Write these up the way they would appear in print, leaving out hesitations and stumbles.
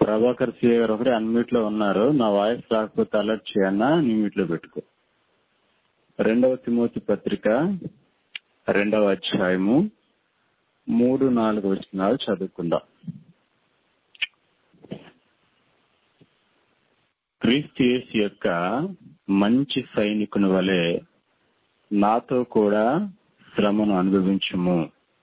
Prabhakar CA గారు ఒకటి unmute లో ఉన్నారు. నా వాయిస్ రాకపోతే అలర్ట్ చేయన్నా, నీ మ్యూట్ లో పెట్టుకో. 2 తిమోతి పత్రిక 2వ అధ్యాయము 3-4 వచనాలు చదువుకుందాం. క్రీస్తు యేసు యొక్క మంచి సైనికుని వలె నాతో కూడా శ్రమను అనుభవించుము.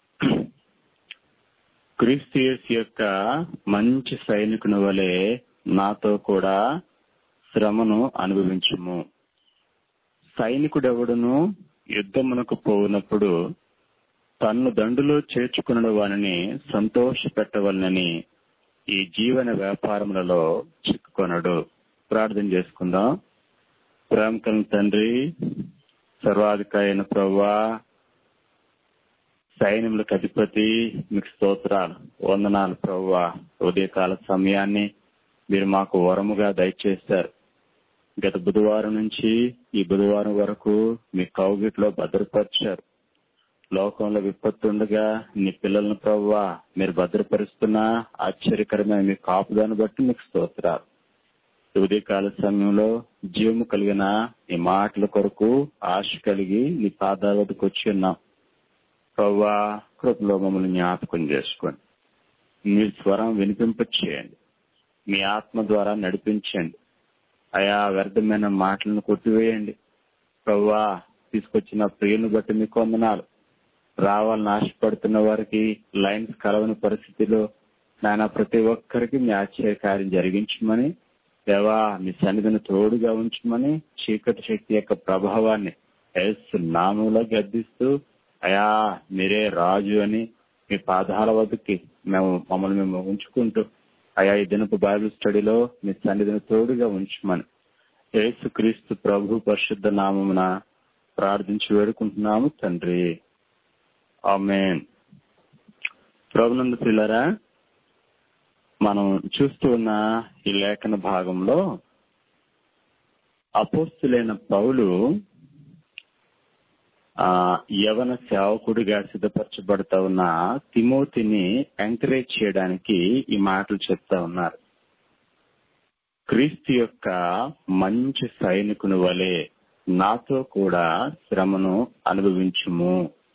క్రీస్తు యేసు యొక్క మంచి సైనికుని వలె నాతో కూడా శ్రమను అనుభవించుము. సైనికుడెవడును యుద్ధమునకు పోవునప్పుడు తన్ను దండులో చేర్చుకున్న వానిని సంతోష పెట్టవలనని ఈ జీవన వ్యాపారములలో చిక్కుకొనడు. ప్రార్థన చేసుకుందాం. ప్రేమ కలిగిన తండ్రి, సర్వాధికారి అయిన ప్రభువా, సైన్యములకు అధిపతి, మీకు స్తోత్రాలు, వందనాలు ప్రభువా. ఉదయకాల సమయాన్ని మీరు మాకు వరముగా దయచేశారు. గత బుధవారం నుంచి ఈ బుధవారం వరకు మీ కౌగిట్లో భద్రపరిచారు. లోకంలో విపత్తు ఉండగా నీ పిల్లలను ప్రభువా మీరు భద్రపరుస్తున్న ఆశ్చర్యకరమైన మీ కాపుదాన్ని బట్టి మీకు స్తోత్రాలు. ఉదయకాల సమయంలో జీవము కలిగిన ఈ మాటల కొరకు ఆశ కలిగి నీ పాదాల వద్దకు వచ్చి ఉన్నాం ప్రభువా. కృపలో మమ్మల్ని జ్ఞాపకం చేసుకోండి. మీ స్వరం వినిపింపచేయండి. మీ ఆత్మ ద్వారా నడిపించండి. ఆయా వ్యర్థమైన మాటలను కొట్టివేయండి ప్రభువా. తీసుకొచ్చిన ప్రియులను బట్టి మీకు వందనాలు. రావాలని ఆశపడుతున్న వారికి లైన్స్ కలవని పరిస్థితిలో నాయన ప్రతి ఒక్కరికి మీ ఆశ్చర్యకార్యం జరిగించమని, దేవా మీ సన్నిధిని తోడుగా ఉంచమని, చీకటి శక్తి యొక్క ప్రభావాన్ని యేసు నామములో గద్దిస్తూ అయా మీరే రాజు అని మీ పాదాల వద్దకి మమ్మల్ని ఉంచుకుంటూ అయా ఈ దినపు బైబిల్ స్టడీలో మీ సన్నిధిని తోడుగా ఉంచమని యేసు క్రీస్తు ప్రభు పరిశుద్ధ నామమున ప్రార్థించి వేడుకుంటున్నాము తండ్రి. ఆమేన్. ప్రభునందు ప్రియులారా, మనం చూస్తూ ఉన్న ఈ లేఖన భాగంలో అపోస్తులైన పౌలు యవన సేవకుడిగా సిద్ధపరచబడతా ఉన్న తిమోతిని ఎంకరేజ్ చేయడానికి ఈ మాటలు చెప్తా ఉన్నారు. క్రీస్తు యొక్క మంచి సైనికుని వలె నాతో కూడా శ్రమను అనుభవించుము.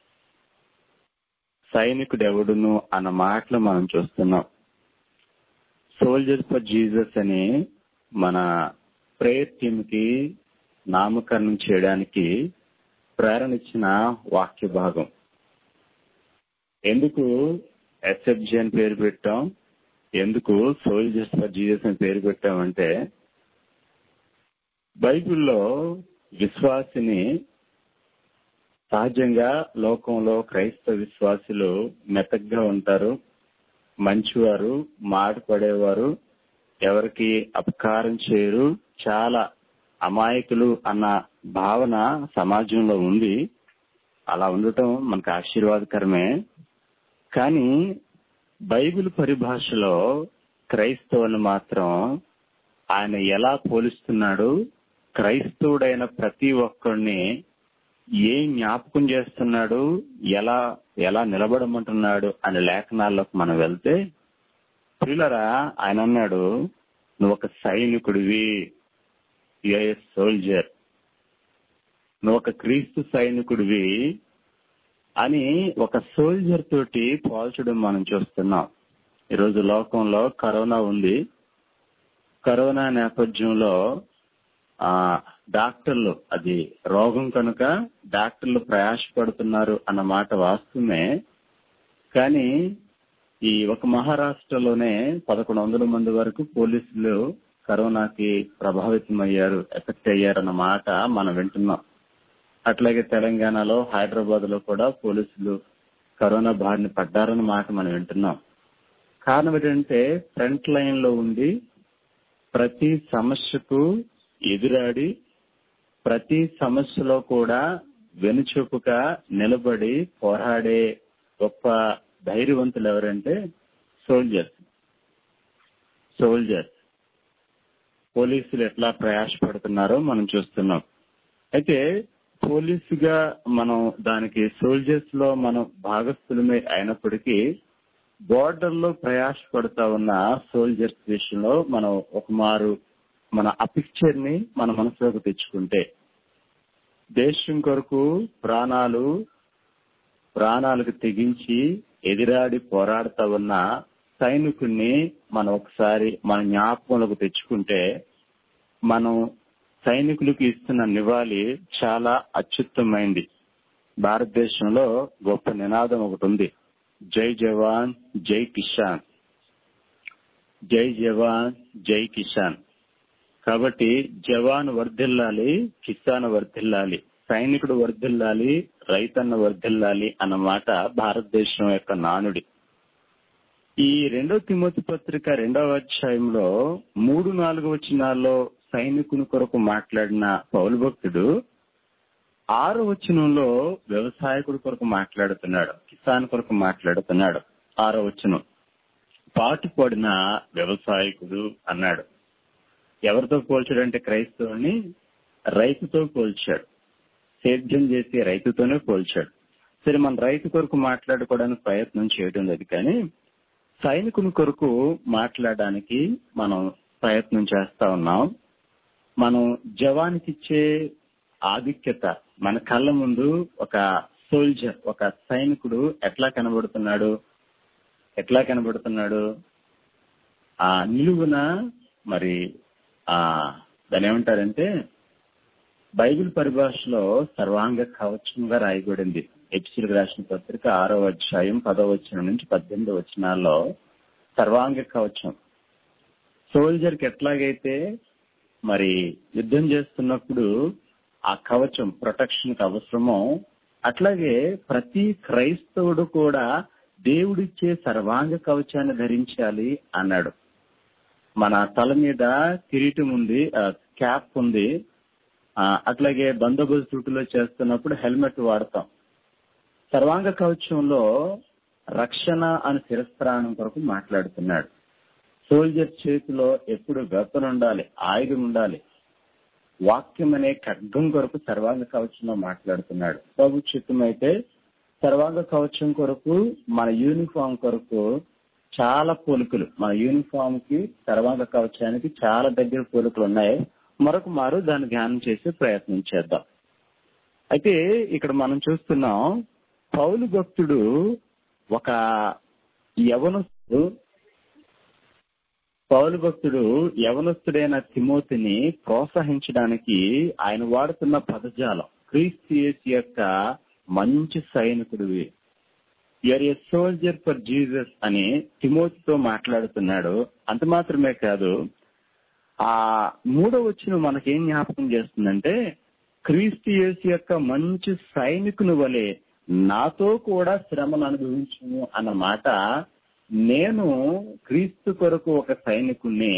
సైనికుడెవడును అన్న మాటలు మనం చూస్తున్నాం. సోల్జర్స్ ఫర్ జీసస్ అని మన ప్రేయర్ టీమ్ కి నామకరణం చేయడానికి ప్రేరణ ఇచ్చిన వాక్య భాగం. ఎందుకు ఎస్ఎఫ్జి అని పేరు పెట్టాం, ఎందుకు సోల్జర్స్ ఫర్ జీసస్ అని పేరు పెట్టామంటే, బైబిల్లో విశ్వాసిని సహజంగా లోకంలో క్రైస్తవ విశ్వాసులు మెతగ్గా ఉంటారు, మంచివారు, మాట పడేవారు, ఎవరికి అపకారం చేయరు, చాలా అమాయకులు అన్న భావన సమాజంలో ఉంది. అలా ఉండటం మనకు ఆశీర్వాదకరమే. కానీ బైబిల్ పరిభాషలో క్రైస్తవుని మాత్రం ఆయన ఎలా పోలిస్తున్నాడు, క్రైస్తవుడైన ప్రతి ఒక్కరిని ఏం జ్ఞాపకం చేస్తున్నాడు, ఎలా ఎలా నిలబడమంటున్నాడు అనే లేఖనాల్లోకి మనం వెళ్తే, ప్రియులరా ఆయన అన్నాడు, నువ్వు ఒక సైనికుడివి, సోల్జర్, నువ్వు ఒక క్రీస్తు సైనికుడివి అని ఒక సోల్జర్ తోటి పోల్చడం మనం చూస్తున్నాం. ఈరోజు లోకంలో కరోనా ఉంది. కరోనా నేపథ్యంలో డాక్టర్లు, అది రోగం కనుక డాక్టర్లు ప్రయాసపడుతున్నారు అన్న మాట వాస్తవమే. కానీ ఈ ఒక మహారాష్ట్రలోనే 1100 మంది వరకు పోలీసులు కరోనాకి ప్రభావితం అయ్యారు, ఎఫెక్ట్ అయ్యారన్న మాట మనం వింటున్నాం. అట్లాగే తెలంగాణలో, హైదరాబాద్ లో కూడా పోలీసులు కరోనా బారిన పడ్డారన్న మాట మనం వింటున్నాం. కారణం ఏంటంటే ఫ్రంట్ లైన్ లో ఉండి ప్రతి సమస్యకు ఎదురాడి ప్రతి సమస్యలో కూడా వెనుచూపుగా నిలబడి పోరాడే గొప్ప ధైర్యవంతులు ఎవరంటే సోల్జర్స్. పోలీసులు ఎట్లా ప్రయాసపడుతున్నారో మనం చూస్తున్నాం. అయితే పోలీసుగా మనం దానికి సోల్జర్స్ లో మనం భాగస్థులమే అయినప్పటికీ బోర్డర్ లో ప్రయాసపడుతా ఉన్న సోల్జర్స్ విషయంలో మనం ఒక మారు మన ఆ పిక్చర్ ని మన మనసులోకి తెచ్చుకుంటే, దేశం కొరకు ప్రాణాలకు తెగించి ఎదిరాడి పోరాడుతా ఉన్న సైనికుల్ని మనం ఒకసారి మన జ్ఞాపకంలోకి తెచ్చుకుంటే, మనం సైనికులకు ఇస్తున్న నివాళి చాలా అత్యుత్తమైంది. భారతదేశంలో గొప్ప నినాదం ఒకటి ఉంది, జై జవాన్ జై కిసాన్, జై జవాన్ జై కిసాన్. కాబట్టి జవాన్ వర్ధిల్లాలి, కిసాన్ వర్ధిల్లాలి, సైనికుడు వర్ధిల్లాలి, రైతన్న వర్ధిల్లాలి అన్నమాట భారతదేశం యొక్క నానుడి. ఈ 2 తిమోతి పత్రిక 2వ అధ్యాయంలో 3-4 వచనాల్లో సైనికుని కొరకు మాట్లాడిన పౌలు భక్తుడు 6వ వచనంలో వ్యవసాయకుడి కొరకు మాట్లాడుతున్నాడు, కిసాన్ కొరకు మాట్లాడుతున్నాడు. 6వ వచనం, పాటుపడిన వ్యవసాయకుడు అన్నాడు. ఎవరితో పోల్చాడంటే క్రైస్తవుని రైతుతో పోల్చాడు, సేద్యం చేసే రైతుతోనే పోల్చాడు. సరే, మన రైతు కొరకు మాట్లాడుకోవడానికి ప్రయత్నం చేయడం లేదు, కానీ సైనికుని కొరకు మాట్లాడడానికి మనం ప్రయత్నం చేస్తా ఉన్నాం. మనం జవానికి ఇచ్చే ఆధిక్యత, మన కళ్ళ ముందు ఒక సోల్జర్, ఒక సైనికుడు ఎట్లా కనబడుతున్నాడు ఆ నిలువున. మరి దాని ఏమంటారంటే బైబిల్ పరిభాషలో సర్వాంగ కవచంగా రాయబడింది. ఎఫెసీయులకు రాసిన పత్రిక 6వ అధ్యాయం 10వ వచనం నుంచి 18వ వచనాల్లో సర్వాంగ కవచం. సోల్జర్ కి ఎట్లాగైతే మరి యుద్ధం చేస్తున్నప్పుడు ఆ కవచం ప్రొటెక్షన్ కి అవసరమో, అట్లాగే ప్రతి క్రైస్తవుడు కూడా దేవుడిచ్చే సర్వాంగ కవచాన్ని ధరించాలి అన్నాడు. మన తల మీద కిరీటం ఉంది, క్యాప్ ఉంది, అట్లాగే బందోబస్తు డ్యూటీలో చేస్తున్నప్పుడు హెల్మెట్ వాడతాం. సర్వాంగ కవచంలో రక్షణ అని శిరస్త్రాణం కొరకు మాట్లాడుతున్నాడు. సోల్జర్ చేతిలో ఎప్పుడు వెపన్ ఉండాలి, ఆయుధం ఉండాలి. వాక్యం అనే ఖడ్గం కొరకు సర్వాంగ కవచంలో మాట్లాడుతున్నాడు. ప్రభు చిత్తమైతే సర్వాంగ కవచం కొరకు మన యూనిఫామ్ కొరకు చాలా పోలికలు, మన యూనిఫామ్ కి సర్వాంగ కవచానికి చాలా దగ్గర పోలికలు ఉన్నాయి. మరొక మారు దాన్ని ధ్యానం చేసి ప్రయత్నం చేద్దాం. అయితే ఇక్కడ మనం చూస్తున్నాం, పౌలు భక్తుడు ఒక యవనస్తుడైన తిమోతిని ప్రోత్సహించడానికి ఆయన వాడుతున్న పదజాలం, క్రీస్తు యేసు యొక్క మంచి సైనికుడివి, you are a soldier for Jesus అని తిమోతితో మాట్లాడుతున్నాడు. అంత మాత్రమే కాదు, ఆ 3వ వచనం మనకేం జ్ఞాపకం చేస్తుందంటే, క్రీస్తు యేసు యొక్క మంచి సైనికుని వలె నాతో కూడా శ్రమను అనుభవించును అన్నమాట. నేను క్రీస్తు కొరకు ఒక సైనికుణ్ణి,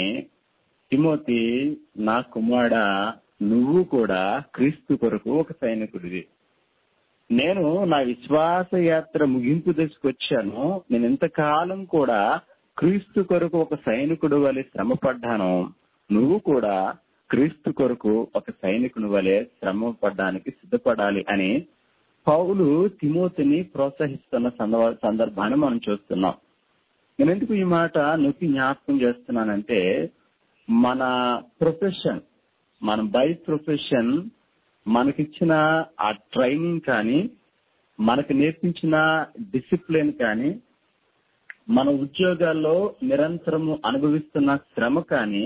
తిమోతి నా కుమారుడా నువ్వు కూడా క్రీస్తు కొరకు ఒక సైనికుడివి. నేను నా విశ్వాస యాత్ర ముగింపు దశకొచ్చాను. నేను ఇంతకాలం కూడా క్రీస్తు కొరకు ఒక సైనికుడు వలె శ్రమ పడ్డాను. నువ్వు కూడా క్రీస్తు కొరకు ఒక సైనికుని వలె శ్రమ పడ్డానికి సిద్ధపడాలి అని పౌలు తిమోతిని ప్రోత్సహిస్తున్న సందర్భాన్ని మనం చూస్తున్నాం. నేను ఎందుకు ఈ మాట నొక్కి జ్ఞాపకం చేస్తున్నానంటే, మన ప్రొఫెషన్, మన బై ప్రొఫెషన్, మనకిచ్చిన ఆ ట్రైనింగ్ కానీ, మనకు నేర్పించిన డిసిప్లిన్ కానీ, మన ఉద్యోగాల్లో నిరంతరము అనుభవిస్తున్న శ్రమ కానీ,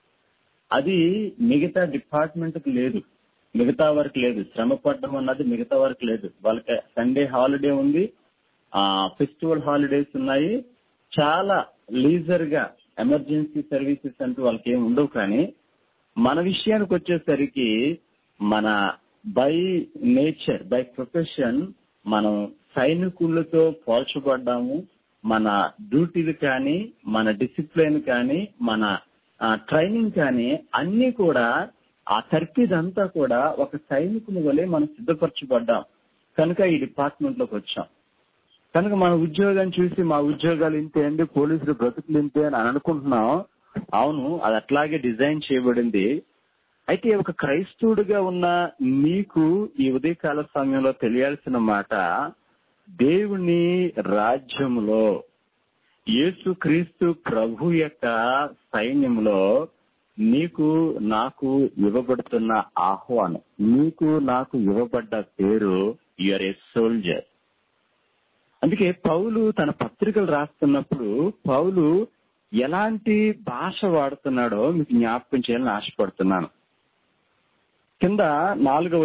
అది మిగతా డిపార్ట్మెంట్కి లేదు, మిగతా వారికి లేదు. శ్రమ పడడం అన్నది మిగతా వారికి లేదు. వాళ్ళకి సండే హాలిడే ఉంది, ఫెస్టివల్ హాలిడేస్ ఉన్నాయి, చాలా లీజర్ గా ఎమర్జెన్సీ సర్వీసెస్ అంటూ వాళ్ళకి ఏమి ఉండవు. కానీ మన విషయానికి వచ్చేసరికి మన బై నేచర్, బై ప్రొఫెషన్ మనం సైనికులతో పోల్చబడ్డాము. మన డ్యూటీలు కానీ, మన డిసిప్లిన్ కానీ, మన ట్రైనింగ్ కానీ అన్ని కూడా ఆ తర్కీదంతా కూడా ఒక సైనికుని వలె మనం సిద్ధపరచబడ్డాం. కనుక ఈ డిపార్ట్మెంట్ లోకి వచ్చాం. కనుక మన ఉద్యోగాన్ని చూసి మా ఉద్యోగాలు ఇంతే అండి, పోలీసులు బ్రతుకులు ఇంతే అని అనుకుంటున్నాం. అవును, అది అట్లాగే డిజైన్ చేయబడింది. అయితే ఒక క్రైస్తవుడిగా ఉన్న నీకు ఈ ఉదయకాల సమయంలో తెలియాల్సిన మాట, దేవుని రాజ్యంలో యేసుక్రీస్తు ప్రభు యొక్క సైన్యంలో నీకు నాకు ఇవ్వబడుతున్న ఆహ్వానం, నీకు నాకు ఇవ్వబడ్డ పేరు యూఆర్ ఏ సోల్జర్. అందుకే పౌలు తన పత్రికలు రాస్తున్నప్పుడు పౌలు ఎలాంటి భాష వాడుతున్నాడో మీకు జ్ఞాపకం చేయాలని ఆశపడుతున్నాను. కింద 4వ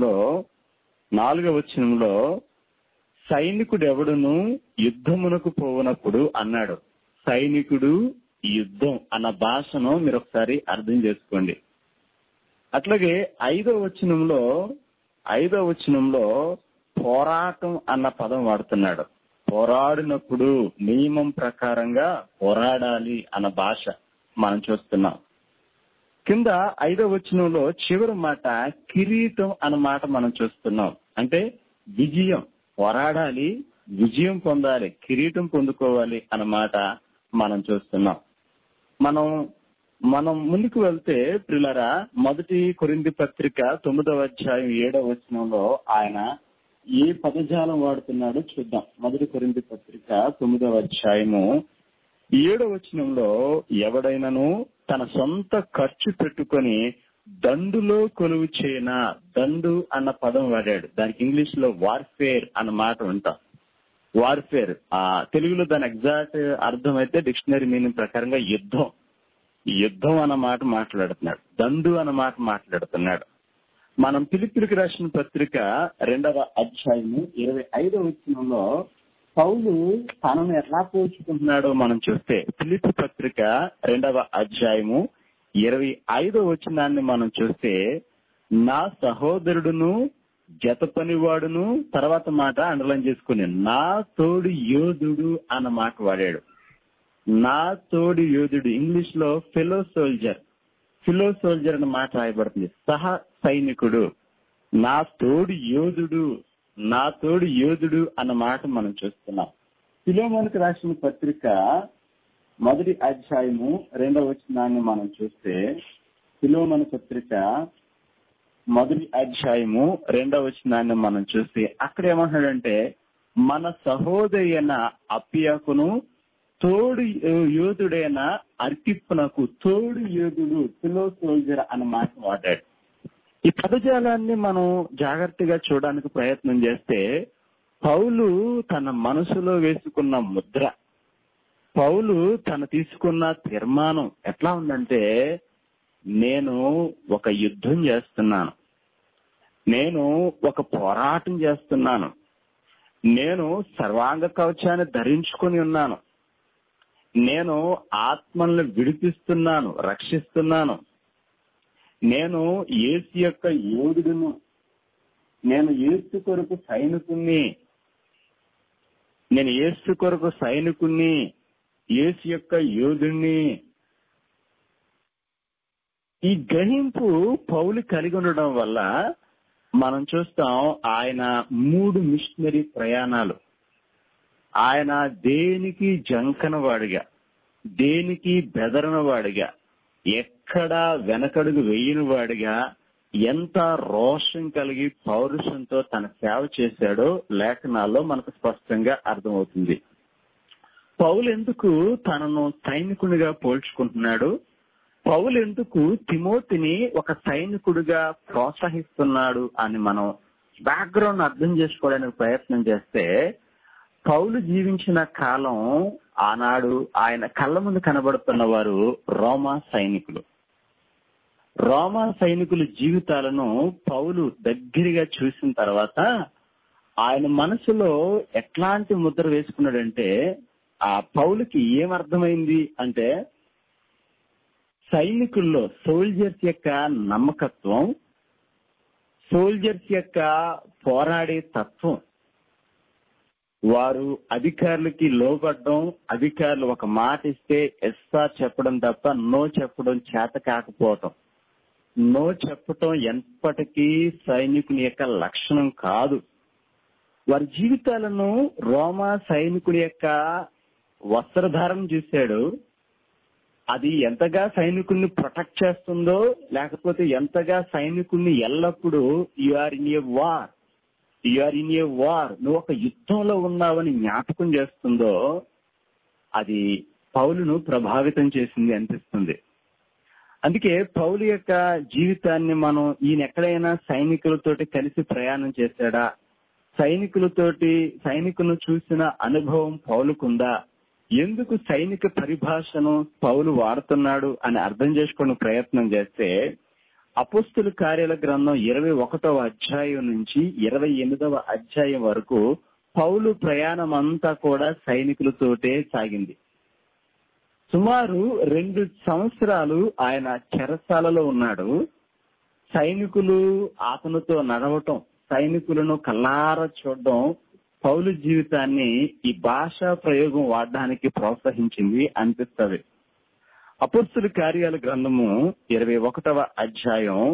వచనంలో సైనికుడు ఎవడును యుద్ధమునకు పోవునప్పుడు అన్నాడు. సైనికుడు యుద్ధం అన్న భాషను మీరు ఒకసారి అర్థం చేసుకోండి. అట్లాగే 5వ వచనంలో పోరాటం అన్న పదం వాడుతున్నాడు. పోరాడినప్పుడు నియమం ప్రకారంగా పోరాడాలి అన్న భాష మనం చూస్తున్నాం. కింద 5వ వచనంలో చివరి మాట కిరీటం అన్న మాట మనం చూస్తున్నాం. అంటే విజయం, పోరాడాలి, విజయం పొందాలి, కిరీటం పొందుకోవాలి అన్నమాట మనం చూస్తున్నాం. మనం ముందుకు వెళ్తే ప్రియులారా, 1 కొరింథీ పత్రిక 9వ అధ్యాయం 7వ వచనంలో ఆయన ఏ పదజాలం వాడుతున్నాడో చూద్దాం. 1 కొరింథీ పత్రిక 9వ అధ్యాయము 7వ వచనంలో ఎవడైనాను తన సొంత ఖర్చు పెట్టుకొని దండులో కొలువు చేయనా, దండు అన్న పదం వాడాడు. దానికి ఇంగ్లీష్ లో వార్ఫేర్ అన్న మాట ఉంటాం. వార్ఫేర్ తెలుగులో దాని ఎగ్జాక్ట్ అర్థం అయితే డిక్షనరీ మీనింగ్ ప్రకారంగా యుద్ధం అన్న మాట మాట్లాడుతున్నాడు, దండు అన్న మాట మాట్లాడుతున్నాడు. మనం ఫిలిప్పీయులకు రాసిన పత్రిక 2వ అధ్యాయము 25వ వచనంలో పౌలు తనను ఎట్లా పోల్చుకుంటున్నాడో మనం చూస్తే, ఫిలిప్పీ పత్రిక 2వ అధ్యాయము 25వ వచనాన్ని మనం చూస్తే, నా సహోదరుడును జత పనివాడును, తర్వాత మాట అండర్లైన్ చేసుకుని నా తోడు యోధుడు అన్న మాట వాడాడు. నా తోడు యోధుడు, ఇంగ్లీష్ లో ఫెలో సోల్జర్ అన్న మాట రాయబడుతుంది. సహ సైనికుడు, నా తోడు యోధుడు అన్న మాట మనం చూస్తున్నాం. ఫిలోమోనుకు రాసిన పత్రిక 1వ అధ్యాయము 2వ వచనాన్ని మనం చూస్తే, ఫిలోమోను పత్రిక 1వ అధ్యాయము 2వ వచనాన్ని మనం చూస్తే అక్కడ ఏమంటున్నాడంటే, మన సహోదరైన అప్పియకును తోడు యోధుడైన అర్కిప్పునకు తోడు యోధుడు, ఫిలో సోల్జర్ అన్న మాట వాడాడు. ఈ పదజాలాన్ని మనం జాగ్రత్తగా చూడడానికి ప్రయత్నం చేస్తే, పౌలు తన మనసులో వేసుకున్న ముద్ర, పౌలు తను తీసుకున్న తీర్మానం ఎట్లా ఉందంటే, నేను ఒక యుద్ధం చేస్తున్నాను, నేను ఒక పోరాటం చేస్తున్నాను, నేను సర్వాంగ కవచాన్ని ధరించుకొని ఉన్నాను, నేను ఆత్మలను విడిపిస్తున్నాను, రక్షిస్తున్నాను, నేను యేసు యొక్క యోధుడును, నేను యేసు కొరకు సైనికుణ్ణి, యేసు యొక్క యోధుణ్ణి. ఈ గ్రహింపు పౌలు కలిగి ఉండడం వల్ల మనం చూస్తాం, ఆయన 3 మిషనరీ ప్రయాణాలు, ఆయన దేనికి జంకనవాడిగా, దేనికి బెదరనవాడిగా, ఎక్కడా వెనకడుగు వేయని వాడిగా, ఎంత రోషం కలిగి పౌరుషంతో తన సేవ చేశాడో లేఖనాల్లో మనకు స్పష్టంగా అర్థమవుతుంది. పౌలు ఎందుకు తనను సైనికునిగా పోల్చుకుంటున్నాడు, పౌలు ఎందుకు తిమోతిని ఒక సైనికుడిగా ప్రోత్సహిస్తున్నాడు అని మనం బ్యాక్గ్రౌండ్ అర్థం చేసుకోవడానికి ప్రయత్నం చేస్తే, పౌలు జీవించిన కాలం, ఆనాడు ఆయన కళ్ళ ముందు కనబడుతున్న వారు రోమా సైనికుల జీవితాలను పౌలు దగ్గరగా చూసిన తర్వాత ఆయన మనసులో ఎట్లాంటి ముద్ర వేసుకున్నాడంటే, ఆ పౌలుకి ఏమర్థమైంది అంటే, సైనికుల్లో సోల్జర్స్ యొక్క నమ్మకత్వం, సోల్జర్స్ యొక్క పోరాడే తత్వం, వారు అధికారులకి లోబడ్డం, అధికారులు ఒక మాట ఇస్తే ఎస్సా చెప్పడం తప్ప నో చెప్పడం చేత కాకపోవటం, నో చెప్పటం ఎప్పటికీ సైనికుని యొక్క లక్షణం కాదు. వారి జీవితాలను రోమా సైనికుడి యొక్క వస్త్రధారణ చూశాడు. అది ఎంతగా సైనికుల్ని ప్రొటెక్ట్ చేస్తుందో, లేకపోతే ఎంతగా సైనికుల్ని ఎల్లప్పుడూ you are in a war, నువ్వు ఒక యుద్ధంలో ఉన్నావని జ్ఞాపకం చేస్తుందో, అది పౌలును ప్రభావితం చేసింది అనిపిస్తుంది. అందుకే పౌలు యొక్క జీవితాన్ని మనం ఈయన ఎక్కడైనా సైనికులతోటి కలిసి ప్రయాణం చేశాడా, సైనికులను చూసిన అనుభవం పౌలుకుందా, ఎందుకు సైనిక పరిభాషను పౌలు వాడుతున్నాడు అని అర్థం చేసుకునే ప్రయత్నం చేస్తే అపోస్తుల కార్యాల గ్రంథం 21వ అధ్యాయం నుంచి 28వ అధ్యాయం వరకు పౌలు ప్రయాణం అంతా కూడా సైనికులతోటే సాగింది. సుమారు 2 సంవత్సరాలు ఆయన చెరసాలలో ఉన్నాడు. సైనికులు అతనితో నడవటం, సైనికులను కల్లారా చూడడం పౌలు జీవితాన్ని ఈ భాషా ప్రయోగం వాడడానికి ప్రోత్సహించింది అనిపిస్తుంది. అపోస్తుల కార్యాల గ్రంథము 21వ అధ్యాయము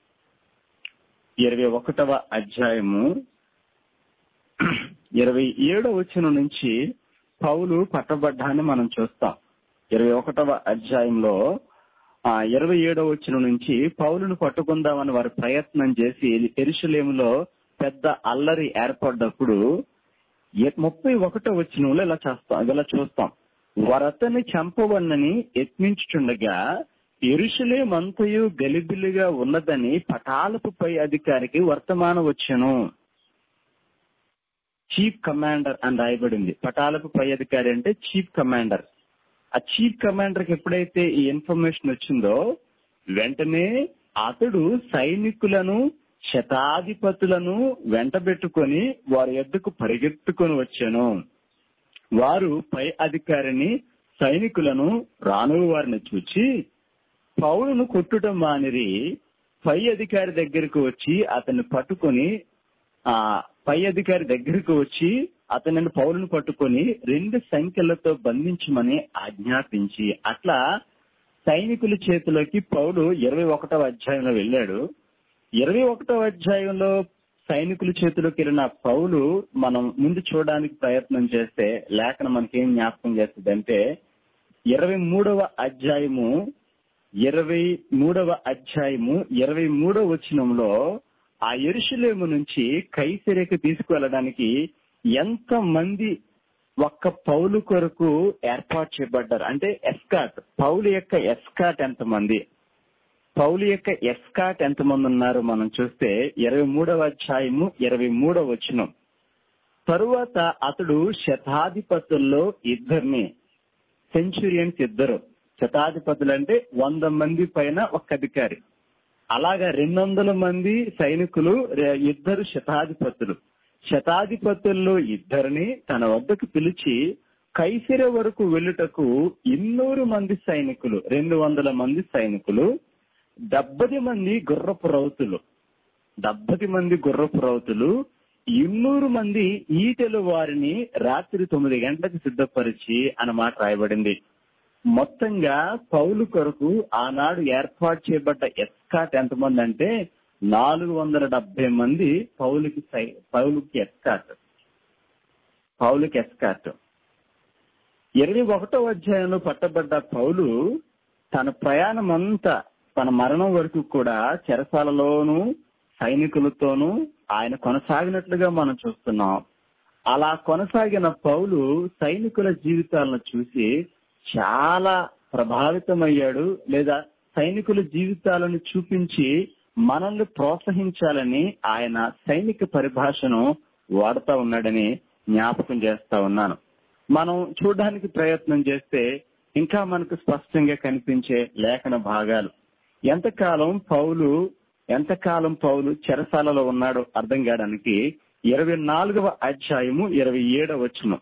27వ వచనం నుంచి పౌలు పట్టబడ్డాన్ని మనం చూస్తాం. 21వ అధ్యాయంలో 27వ వచనం నుంచి పౌలును పట్టుకుందామని వారు ప్రయత్నం చేసి యెరూషలేములో పెద్ద అల్లరి ఏర్పడ్డప్పుడు 31వ వచనంలో ఇలా చూస్తాం. వారతని చంపవన్నని యత్నించుచుండగా యెరూషలేమంతయు గలిబిలిగా ఉన్నదని పటాలపు పై అధికారికి వర్తమానం వచ్చెను. చీఫ్ కమాండర్ అని రాయబడింది. పటాలపు పై అధికారి అంటే చీఫ్ కమాండర్. ఆ చీఫ్ కమాండర్ కి ఎప్పుడైతే ఈ ఇన్ఫర్మేషన్ వచ్చిందో వెంటనే అతడు సైనికులను శతాధిపతులను వెంటబెట్టుకొని వారి యొద్దకు పరిగెత్తుకొని వచ్చాను. వారు పై అధికారిని సైనికులను రాను వారిని చూచి పౌలును కొట్టుటం మానిరి. పై అధికారి దగ్గరకు వచ్చి అతన్ని పట్టుకొని పౌలును పట్టుకొని 2 సంఖ్యలతో బంధించమని ఆజ్ఞాపించి అట్లా సైనికుల చేతిలోకి పౌలు 21వ అధ్యాయంలో వెళ్ళాడు. 21వ అధ్యాయంలో సైనికుల చేతిలోకి వెళ్ళిన పౌలు మనం ముందు చూడడానికి ప్రయత్నం చేస్తే లేఖనం మనకేం జ్ఞాపకం చేస్తుంది అంటే 23వ అధ్యాయము 23వ వచనంలో ఆ యెరూషలేము నుంచి కైసరేకు తీసుకువెళ్ళడానికి ఎంత మంది ఒక్క పౌలు కొరకు ఏర్పాటు చేయబడ్డారు అంటే ఎస్కాట్. పౌలు యొక్క ఎస్కాట్ ఎంతమంది ఉన్నారు మనం చూస్తే 23వ అధ్యాయము 23వ వచనం. తరువాత అతడు శతాధిపతుల్లో 2 సెంచురియన్స్ 2. శతాధిపతులు అంటే 100 మంది పైన ఒక అధికారి. అలాగా 200 మంది సైనికులు, 2 శతాధిపతుల్లో 2 తన వద్దకు పిలిచి కైసరే వరకు వెళ్ళుటకు 200 మంది సైనికులు, 200 మంది సైనికులు, 70 మంది గుర్రపు రౌతులు, 200 మంది ఈటెలు వారిని రాత్రి 9 గంటలకు సిద్ధపరిచి అన్నమాట రాయబడింది. మొత్తంగా పౌలు కొరకు ఆనాడు ఏర్పాటు చేయబడ్డ ఎస్కాట్ ఎంతమంది అంటే 470 మంది పౌలుకి ఎస్కాట్. 21వ అధ్యాయంలో పట్టబడ్డ పౌలు తన ప్రయాణం అంతా తన మరణం వరకు కూడా చెరసాలలోను సైనికులతోనూ ఆయన కొనసాగినట్లుగా మనం చూస్తున్నాం. అలా కొనసాగిన పౌలు సైనికుల జీవితాలను చూసి చాలా ప్రభావితమయ్యాడు, లేదా సైనికుల జీవితాలను చూపించి మనల్ని ప్రోత్సహించాలని ఆయన సైనిక పరిభాషను వాడుతూ ఉన్నాడని జ్ఞాపకం చేస్తా ఉన్నాను. మనం చూడడానికి ప్రయత్నం చేస్తే ఇంకా మనకు స్పష్టంగా కనిపించే లేఖన భాగాలు. ఎంతకాలం పౌలు చెరసాలలో ఉన్నాడో అర్థం కావడానికి 24వ అధ్యాయము 27వ వచనం.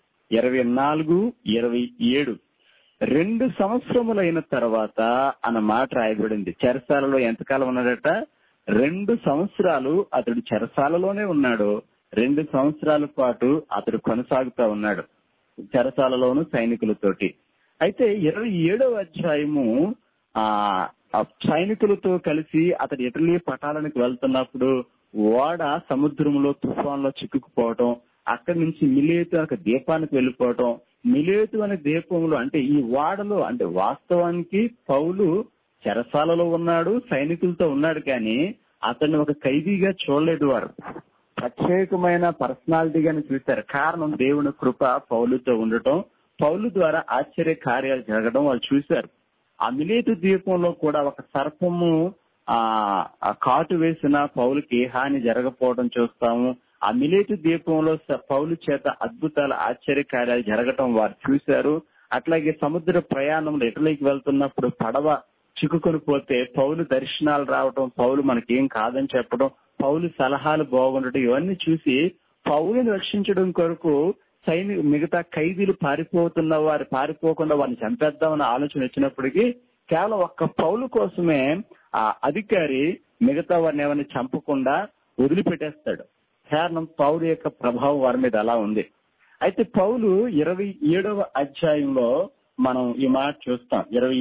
24-27 2 సంవత్సరములైన తర్వాత అన్న మాట రాయబడింది. చెరసాలలో ఎంతకాలం ఉన్నాడట? 2 సంవత్సరాలు అతడు చెరసాలలోనే ఉన్నాడు. 2 సంవత్సరాల పాటు అతడు కొనసాగుతా ఉన్నాడు చెరసాలలోను సైనికులతోటి. అయితే 27వ అధ్యాయము సైనికులతో కలిసి అతడు ఇటలీ పటాలానికి వెళ్తున్నప్పుడు ఓడ సముద్రంలో తుఫాన్లో చిక్కుకుపోవటం, అక్కడి నుంచి మిలేతు అనే ద్వీపానికి వెళ్ళిపోవటం. మిలేతు అనే ద్వీపంలో అంటే ఈ ఓడలో అంటే వాస్తవానికి పౌలు చెరసాలలో ఉన్నాడు, సైనికులతో ఉన్నాడు, కానీ అతన్ని ఒక ఖైదీగా చూడలేదు. వారు ప్రత్యేకమైన పర్సనాలిటీగానే చూశారు. కారణం దేవుని కృప పౌలుతో ఉండటం, పౌలు ద్వారా ఆశ్చర్య కార్యాలు జరగడం వాళ్ళు చూశారు. ఆ మిలేతు ద్వీపంలో కూడా ఒక సర్పము కాటు వేసిన పౌలుకి ఏ హాని జరగకపోవడం చూస్తాము. ఆ మిలేతు ద్వీపంలో పౌలు చేత అద్భుతాల ఆశ్చర్య కార్యాలు జరగటం వారు చూశారు. అట్లాగే సముద్ర ప్రయాణంలో ఇటలీకి వెళ్తున్నప్పుడు పడవ చిక్కుకొని పోతే పౌలు దర్శనాలు రావడం, పౌలు మనకేం కాదని చెప్పడం, పౌలు సలహాలు బాగుండటం, ఇవన్నీ చూసి పౌలుని రక్షించడం కొరకు మిగతా ఖైదీలు పారిపోకుండా వారిని చంపేద్దామన్న ఆలోచన వచ్చినప్పటికీ కేవలం ఒక్క పౌలు కోసమే ఆ అధికారి మిగతా వారిని ఎవరిని చంపకుండా వదిలిపెట్టేస్తాడు. కారణం పౌలు యొక్క ప్రభావం వారి మీద అలా ఉంది. అయితే పౌలు 27వ అధ్యాయంలో మనం ఈ మాట చూస్తాం.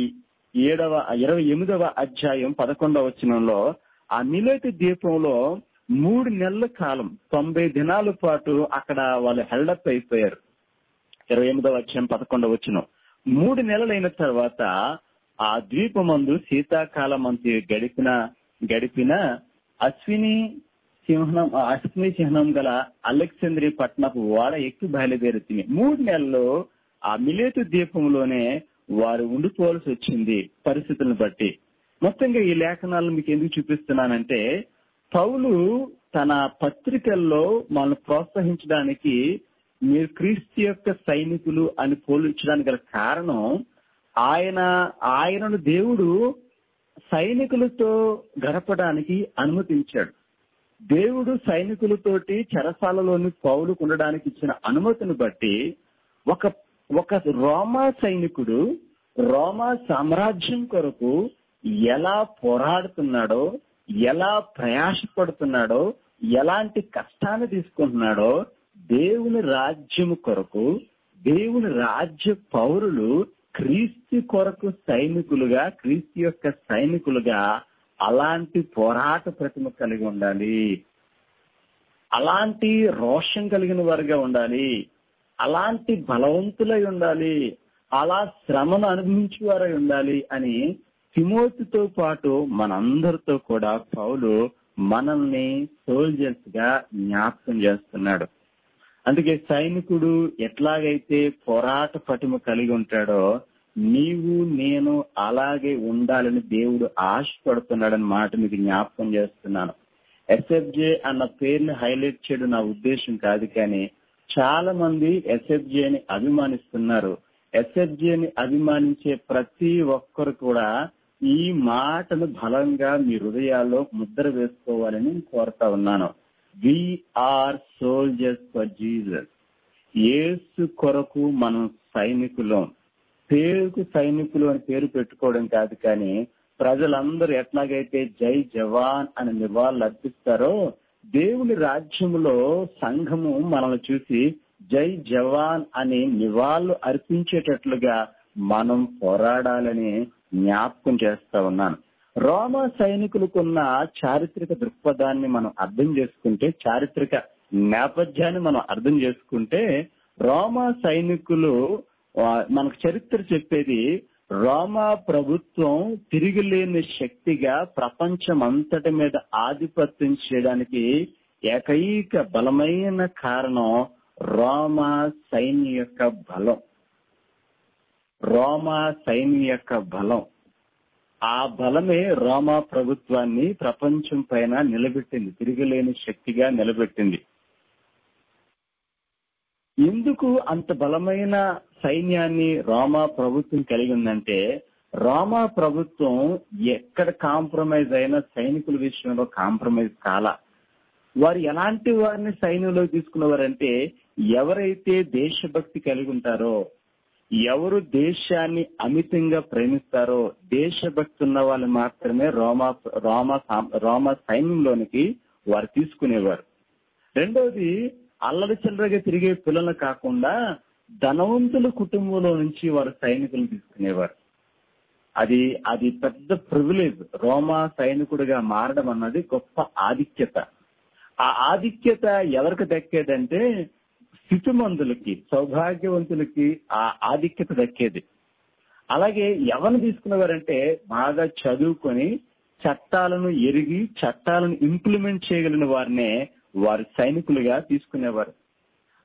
28వ అధ్యాయం 11వ వచనంలో ఆ మిలేతు ద్వీపంలో 3 నెలల కాలం 90 దినాల పాటు అక్కడ వాళ్ళు హెల్డప్ అయిపోయారు. 28వ అధ్యాయం 11వ వచనం. 3 నెలలైన తర్వాత ఆ ద్వీపమందు శీతాకాలం అంతా గడిపిన అశ్విని చిహ్నం గల అలెగ్జాంద్రియ పట్టణపు ఓడ ఎక్కి బయలుదేరుతుంది. 3 నెలలు ఆ మిలేతు ద్వీపంలోనే వారు ఉండిపోవాల్సి వచ్చింది పరిస్థితులను బట్టి. మొత్తంగా ఈ లేఖనాలను మీకు ఎందుకు చూపిస్తున్నానంటే, పౌలు తన పత్రికల్లో మనల్ని ప్రోత్సహించడానికి మీరు క్రీస్తు యొక్క సైనికులు అని పోల్చడానికి గల కారణం, ఆయనను దేవుడు సైనికులతో గడపడానికి అనుమతించాడు. దేవుడు సైనికులతోటి చెరసాలలోని పౌలుకు ఉండడానికి ఇచ్చిన అనుమతిని బట్టి ఒక రోమా సైనికుడు రోమా సామ్రాజ్యం కొరకు ఎలా పోరాడుతున్నాడో, ఎలా ప్రయాసపడుతున్నాడో, ఎలాంటి కష్టాన్ని తీసుకుంటున్నాడో, దేవుని రాజ్యము కొరకు దేవుని రాజ్య పౌరులు క్రీస్తు కొరకు సైనికులుగా, క్రీస్తు యొక్క సైనికులుగా అలాంటి పోరాట ప్రతిమ కలిగి ఉండాలి, అలాంటి రోషం కలిగిన వారుగా ఉండాలి, అలాంటి బలవంతులై ఉండాలి, అలా శ్రమను అనుభవించేవారై ఉండాలి అని తిమోతితో పాటు మనందరితో కూడా పౌలు మనల్ని సోల్జర్స్ గా జ్ఞాపకం చేస్తున్నాడు. అందుకే సైనికుడు ఎట్లాగైతే పోరాట పటిమ కలిగి ఉంటాడో నీవు నేను అలాగే ఉండాలని దేవుడు ఆశపడుతున్నాడని మాట మీకు జ్ఞాపకం చేస్తున్నాను. ఎస్ఎఫ్జే అన్న పేరుని హైలైట్ చేయడం నా ఉద్దేశం కాదు, కానీ చాలా మంది ఎస్ఎఫ్జేని అభిమానిస్తున్నారు. ఎస్ఎఫ్జేని అభిమానించే ప్రతి ఒక్కరు కూడా ఈ మాటను బలంగా మీ హృదయాల్లో ముద్ర వేసుకోవాలని కోరుతా ఉన్నాను. We are soldiers for Jesus. Yesu కొరకు మనం సైనికులం. పేరుకు సైనికులు అని పేరు పెట్టుకోవడం కాదు, కానీ ప్రజలందరూ ఎట్లాగైతే జై జవాన్ అని నివాళులు అర్పిస్తారో, దేవుని రాజ్యములో సంఘము మనల్ని చూసి జై జవాన్ అని నివాళులు అర్పించేటట్లుగా మనం పోరాడాలని జ్ఞాపకం చేస్తా ఉన్నాను. రోమా సైనికులకున్న చారిత్రక దృక్పథాన్ని మనం అర్థం చేసుకుంటే, చారిత్రక నేపథ్యాన్ని మనం అర్థం చేసుకుంటే, రోమా సైనికులు మనకు చరిత్ర చెప్పేది రోమా ప్రభుత్వం తిరిగిలేని శక్తిగా ప్రపంచం అంతటి మీద ఆధిపత్యం చేయడానికి ఏకైక బలమైన కారణం రోమా సైన్యం యొక్క బలం. రోమా సైన్యం యొక్క బలం, ఆ బలమే రోమా ప్రభుత్వాన్ని ప్రపంచం పైన నిలబెట్టింది, తిరిగిలేని శక్తిగా నిలబెట్టింది. ఎందుకు అంత బలమైన సైన్యాన్ని రోమా ప్రభుత్వం కలిగి ఉందంటే, రోమా ప్రభుత్వం ఎక్కడ కాంప్రమైజ్ అయినా సైనికుల విషయంలో కాంప్రమైజ్ కాల. వారు ఎలాంటి వారిని సైన్యంలో తీసుకున్నవారంటే, ఎవరైతే దేశభక్తి కలిగి ఉంటారో, ఎవరు దేశాన్ని అమితంగా ప్రేమిస్తారో, దేశభక్తి ఉన్న వాళ్ళు మాత్రమే రోమా సైన్యంలోనికి వారు తీసుకునేవారు. రెండోది, అల్లరి చిల్లరగా తిరిగే పిల్లలు కాకుండా ధనవంతుల కుటుంబంలో నుంచి వారు సైనికులను తీసుకునేవారు. అది పెద్ద ప్రివిలేజ్. రోమా సైనికుడిగా మారడం అన్నది గొప్ప ఆధిక్యత. ఆ ఆధిక్యత ఎవరికి దక్కేదంటే స్థితిమంతులకి, సౌభాగ్యవంతులకి ఆ ఆధిక్యత దక్కేది. అలాగే ఎవరిని తీసుకునేవారంటే బాగా చదువుకొని చట్టాలను ఎరిగి చట్టాలను ఇంప్లిమెంట్ చేయగలిగిన వారినే వారు సైనికులుగా తీసుకునేవారు.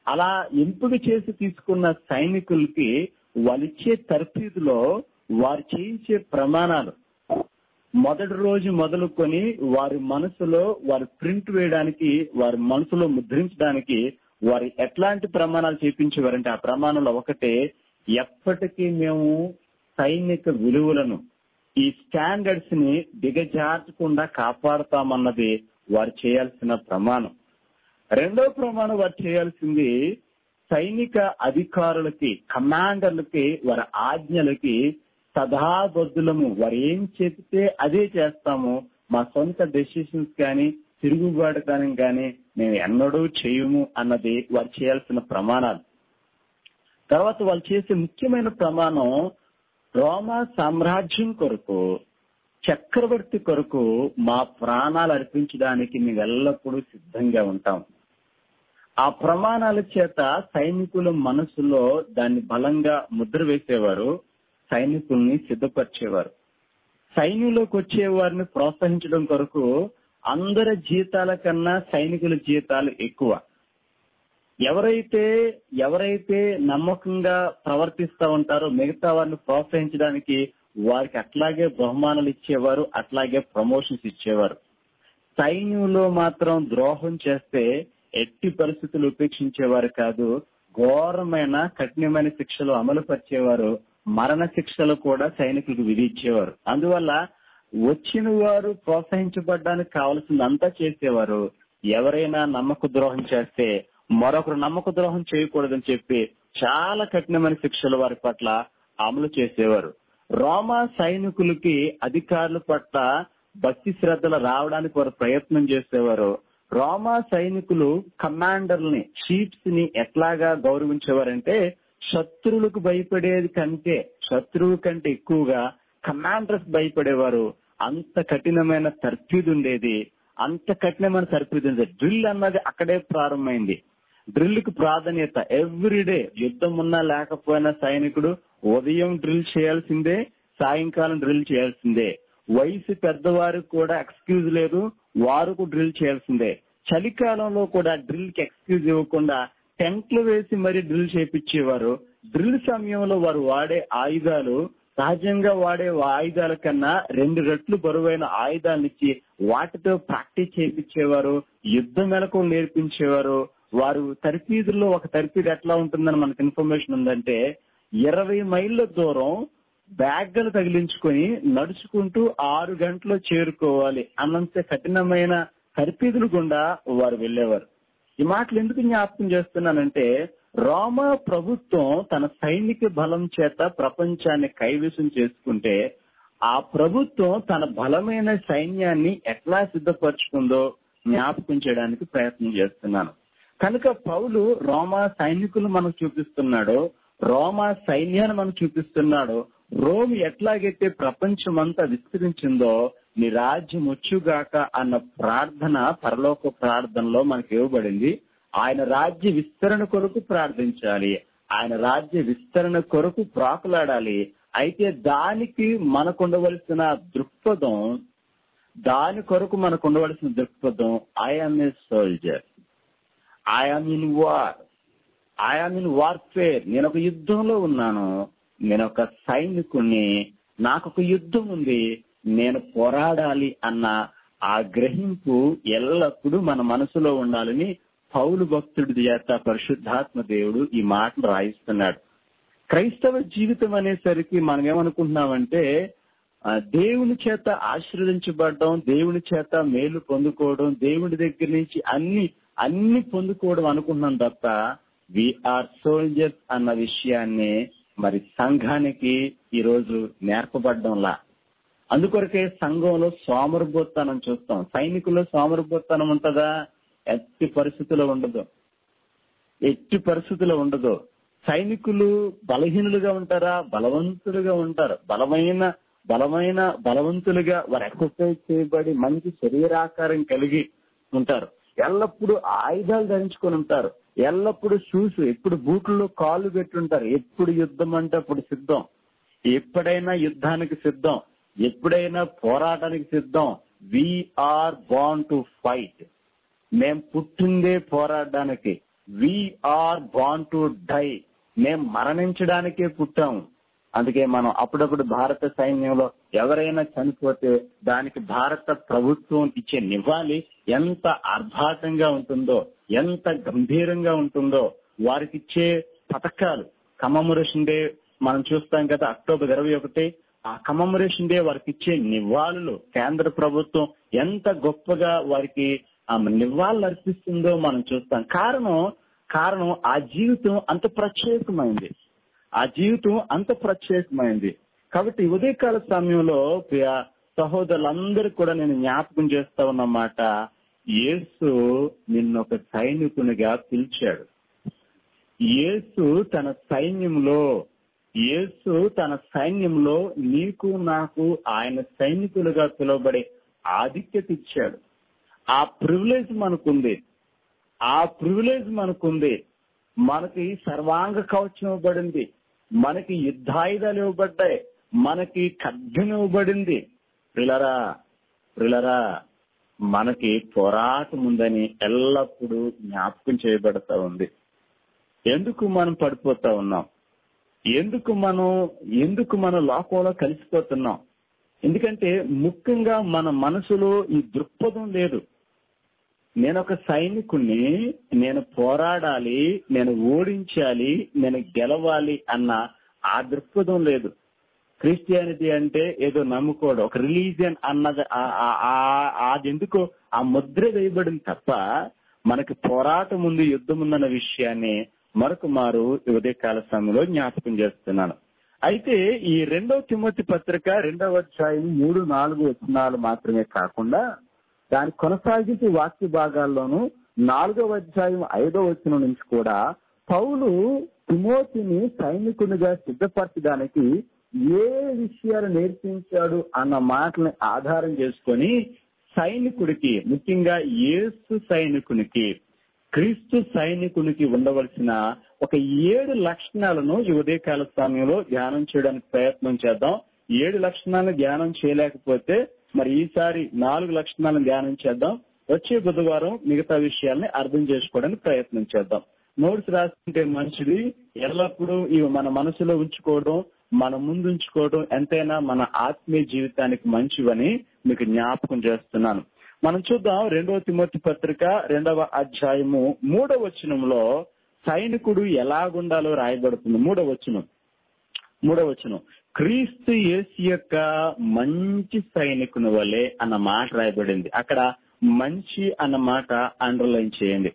అలా ఎంపిక చేసి తీసుకున్న సైనికులకి వాళ్ళిచ్చే తర్ఫీదులో వారు చేయించే ప్రమాణాలు మొదటి రోజు మొదలుకొని వారి మనసులో వారి ప్రింట్ వేయడానికి, వారి మనసులో ముద్రించడానికి వారు ఎట్లాంటి ప్రమాణాలు చేయించేవారంటే, ఆ ప్రమాణంలో ఒకటే, ఎప్పటికీ మేము సైనిక విలువలను, ఈ స్టాండర్డ్స్ ని దిగజార్చకుండా కాపాడుతామన్నది వారు చేయాల్సిన ప్రమాణం. రెండో ప్రమాణం వారు చేయాల్సింది, సైనిక అధికారులకి, కమాండర్లకి, వారి ఆజ్ఞలకి సదాబద్ధులము, వారు ఏం చెప్తే అదే చేస్తాము, మా సొంత డెసిషన్స్ కానీ తిరుగుబాటు కానీ మేము ఎన్నడూ చేయము అన్నది వారు చేయాల్సిన ప్రమాణాలు. తర్వాత వాళ్ళు చేసే ముఖ్యమైన ప్రమాణం, రోమా సామ్రాజ్యం కొరకు, చక్రవర్తి కొరకు మా ప్రాణాలు అర్పించడానికి మేము ఎల్లప్పుడూ సిద్ధంగా ఉంటాం. ఆ ప్రమాణాల చేత సైనికుల మనసులో దాన్ని బలంగా ముద్ర వేసేవారు, సైనికుల్ని సిద్ధపరిచేవారు. సైన్యంలోకి వచ్చే వారిని ప్రోత్సహించడం కొరకు అందరి జీతాల కన్నా సైనికుల జీతాలు ఎక్కువ. ఎవరైతే నమ్మకంగా ప్రవర్తిస్తూ ఉంటారో మిగతా వారిని ప్రోత్సహించడానికి వారికి అట్లాగే బహుమానాలు ఇచ్చేవారు, అట్లాగే ప్రమోషన్స్ ఇచ్చేవారు. సైన్యంలో మాత్రం ద్రోహం చేస్తే ఎట్టి పరిస్థితులు ఉపేక్షించేవారు కాదు, ఘోరమైన కఠినమైన శిక్షలు అమలు పరిచేవారు, మరణ శిక్షలు కూడా సైనికులకు విధించేవారు. అందువల్ల వచ్చిన వారు ప్రోత్సహించబడడానికి కావలసిందంతా చేసేవారు. ఎవరైనా నమ్మక ద్రోహం చేస్తే మరొకరు నమ్మక ద్రోహం చేయకూడదని చెప్పి చాలా కఠినమైన శిక్షలు వారి పట్ల అమలు చేసేవారు. రోమా సైనికులకి అధికారుల పట్ల భక్తి శ్రద్ధలు రావడానికి వారు ప్రయత్నం చేసేవారు. రోమా సైనికులు కమాండర్ని, చీఫ్స్ ని ఎట్లాగా గౌరవించేవారంటే, శత్రువులకు భయపడేది కంటే, శత్రువు కంటే ఎక్కువగా కమాండర్స్ భయపడేవారు. అంత కఠినమైన తర్ఫీదు ఉండేది, అంత కఠినమైన తర్ఫీదు ఉండేది. డ్రిల్ అన్నది అక్కడే ప్రారంభమైంది. డ్రిల్ కు ప్రాధాన్యత ఎవ్రీడే, యుద్ధం ఉన్నా లేకపోయినా సైనికుడు ఉదయం డ్రిల్ చేయాల్సిందే, సాయంకాలం డ్రిల్ చేయాల్సిందే. వయసు పెద్దవారికి కూడా ఎక్స్క్యూజ్ లేదు, వారికి డ్రిల్ చేయాల్సిందే. చలికాలంలో కూడా డ్రిల్ కి ఎక్స్క్యూజ్ ఇవ్వకుండా టెంట్లు వేసి మరీ డ్రిల్ చేయించేవారు. డ్రిల్ సమయంలో వారు వాడే ఆయుధాలు సహజంగా వాడే ఆయుధాల కన్నా 2 రెట్లు బరువైన ఆయుధాలను ఇచ్చి వాటితో ప్రాక్టీస్ చేయించేవారు, యుద్ధ మెలకువలు నేర్పించేవారు. వారు తర్ఫీదుల్లో ఒక తర్ఫీదు ఎట్లా ఉంటుందని మనకు ఇన్ఫర్మేషన్ ఉందంటే, 20 మైళ్ళ దూరం బ్యాగ్లు తగిలించుకొని నడుచుకుంటూ 6 గంటల్లో చేరుకోవాలి అన్నంత కఠినమైన తర్ఫీదులు గుండా వారు వెళ్లేవారు. ఈ మాటలు ఎందుకు జ్ఞాపకం చేస్తున్నానంటే, రోమా ప్రభుత్వం తన సైనిక బలం చేత ప్రపంచాన్ని కైవసం చేసుకుంటే, ఆ ప్రభుత్వం తన బలమైన సైన్యాన్ని ఎట్లా సిద్ధపరచుకుందో జ్ఞాపకం చేయడానికి ప్రయత్నం చేస్తున్నాను. కనుక పౌలు రోమా సైనికులు మనకు చూపిస్తున్నాడో, రోమా సైన్యాన్ని మనకు చూపిస్తున్నాడో, రోమ్ ఎట్లాగైతే ప్రపంచమంతా విస్తరించిందో నీ రాజ్యం వచ్చుగాక అన్న ప్రార్థన పరలోక ప్రార్థనలో మనకి ఇవ్వబడింది. ఆయన రాజ్య విస్తరణ కొరకు ప్రార్థించాలి, ఆయన రాజ్య విస్తరణ కొరకు ప్రాకులాడాలి. అయితే దానికి మనకు ఉండవలసిన దృక్పథం, దాని కొరకు మనకు ఉండవలసిన దృక్పథం, I'm a soldier, I'm in war, I'm in warfare. నేను ఒక యుద్ధంలో ఉన్నాను, నేను ఒక సైనికుణ్ణి, నాకు ఒక యుద్ధం ఉంది, నేను పోరాడాలి అన్న ఆ గ్రహింపు ఎల్లప్పుడూ మన మనసులో ఉండాలని పౌలు భక్తుడి చేత పరిశుద్ధాత్మ దేవుడు ఈ మాటలు రాయిస్తున్నాడు. క్రైస్తవ జీవితం అనేసరికి మనం ఏమనుకుంటున్నామంటే, దేవుని చేత ఆశీర్వదించబడడం, దేవుని చేత మేలు పొందుకోవడం, దేవుడి దగ్గర నుంచి అన్ని పొందుకోవడం అనుకుంటున్నాం తప్ప వీఆర్ సోల్జర్స్ అన్న విషయాన్ని మరి సంఘానికి ఈరోజు నేర్పబడ్డంలా. అందుకొరకే సంఘంలో సోమరిపోతనం చూస్తాం. సైనికుల్లో సోమరిపోతనం ఉంటుందా? ఎట్టి పరిస్థితుల్లో ఉండదు, ఎట్టి పరిస్థితుల్లో ఉండదు. సైనికులు బలహీనులుగా ఉంటారా? బలవంతులుగా ఉంటారు. బలవంతులుగా వారు ఎక్సర్సైజ్ చేయబడి మంచి శరీరాకారం కలిగి ఉంటారు. ఎల్లప్పుడూ ఆయుధాలు ధరించుకొని ఉంటారు. ఎల్లప్పుడూ షూస్, ఎప్పుడు బూట్లలో కాళ్ళు పెట్టుంటారు. ఎప్పుడు యుద్ధం అంటే అప్పుడు సిద్ధం, ఎప్పుడైనా యుద్ధానికి సిద్ధం, ఎప్పుడైనా పోరాటానికి సిద్ధం. We are born to fight. మేం పుట్టిందే పోరాడడానికి. We are born to die. మేము మరణించడానికే పుట్టాము. అందుకే మనం అప్పుడప్పుడు భారత సైన్యంలో ఎవరైనా చనిపోతే దానికి భారత ప్రభుత్వం ఇచ్చే నివాళి ఎంత ఆర్భాటంగా ఉంటుందో, ఎంత గంభీరంగా ఉంటుందో. వారికి ఇచ్చే పథకాలు, కమమరేషన్ డే మనం చూస్తాం కదా, అక్టోబర్ 21. ఆ కమమరేషన్ డే వారికి ఇచ్చే నివాళులు కేంద్ర ప్రభుత్వం ఎంత గొప్పగా వారికి నివాళులు అర్పిస్తుందో మనం చూస్తాం. కారణం ఆ జీవితం అంత ప్రత్యేకమైంది. ఆ జీవితం అంత ప్రత్యేకమైంది. కాబట్టి ఉదయకాల సమయంలో ప్రియ సహోదరులందరూ కూడా నేను జ్ఞాపకం చేస్తా ఉన్నమాట, యేసు నిన్నొక సైనికునిగా పిలిచాడు. యేసు తన సైన్యంలో నీకు నాకు ఆయన సైనికులుగా పిలువబడే ఆధిక్యత ఇచ్చాడు. ఆ ప్రివిలేజ్ మనకుంది. మనకి సర్వాంగ కవచం ఇవ్వబడింది, మనకి యుద్ధాయుధాలు ఇవ్వబడ్డాయి, మనకి ఖడ్గం ఇవ్వబడింది. ప్రియులరా, మనకి పోరాటం ఉందని ఎల్లప్పుడూ జ్ఞాపకం చేయబడతా ఉంది. ఎందుకు మనం పడిపోతా ఉన్నాం? ఎందుకు మనం లోకంలో కలిసిపోతున్నాం? ఎందుకంటే ముఖ్యంగా మన మనసులో ఈ దృక్పథం లేదు. నేను ఒక సైనికుణ్ణి, నేను పోరాడాలి, నేను ఓడించాలి, నేను గెలవాలి అన్న ఆ దృక్పథం లేదు. క్రిస్టియానిటీ అంటే ఏదో నమ్ముకోవడం, ఒక రిలీజియన్ అన్నది అది ఎందుకో ఆ ముద్ర వేయబడింది తప్ప మనకి పోరాటం ఉంది, యుద్ధం ఉందన్న విషయాన్ని మరొక మారు ఉదయకాల సమయంలో జ్ఞాపకం చేస్తున్నాను. అయితే ఈ 2 తిమోతి పత్రిక 2వ అధ్యాయం 3-4 వచనాలు మాత్రమే కాకుండా దాని కొనసాగించే వాక్య భాగాల్లోనూ 4వ అధ్యాయం 5వ వచనం నుంచి కూడా పౌలు తిమోతిని సైనికునిగా సిద్ధపరచడానికి ఏ విషయాలు నేర్పించాడు అన్న మాటని ఆధారం చేసుకొని సైనికుడికి, ముఖ్యంగా యేసు సైనికునికి, క్రీస్తు సైనికునికి ఉండవలసిన ఒక 7 లక్షణాలను ఈ ఉదయకాల సమయంలో ధ్యానం చేయడానికి ప్రయత్నం చేద్దాం. 7 లక్షణాలను ధ్యానం చేయలేకపోతే మరి ఈసారి 4 లక్షణాలను ధ్యానం చేద్దాం. వచ్చే బుధవారం మిగతా విషయాల్ని అర్థం చేసుకోవడానికి ప్రయత్నం చేద్దాం. నోట్స్ రాసుకుంటే మంచిది. ఎల్లప్పుడూ ఇవి మన మనసులో ఉంచుకోవడం, మన ముందు ఉంచుకోవడం ఎంతైనా మన ఆత్మీయ జీవితానికి మంచివని మీకు జ్ఞాపకం చేస్తున్నాను. మనం చూద్దాం 2వ తిమోతి పత్రిక 2వ అధ్యాయము 3వ వచనంలో సైనికుడు ఎలాగుండాలో రాయబడుతుంది. 3వ వచనం క్రీస్తు యేసు యొక్క మంచి సైనికుని వలె అన్న మాట రాయబడింది. అక్కడ మంచి అన్న మాట అండర్లైన్ చేయండి.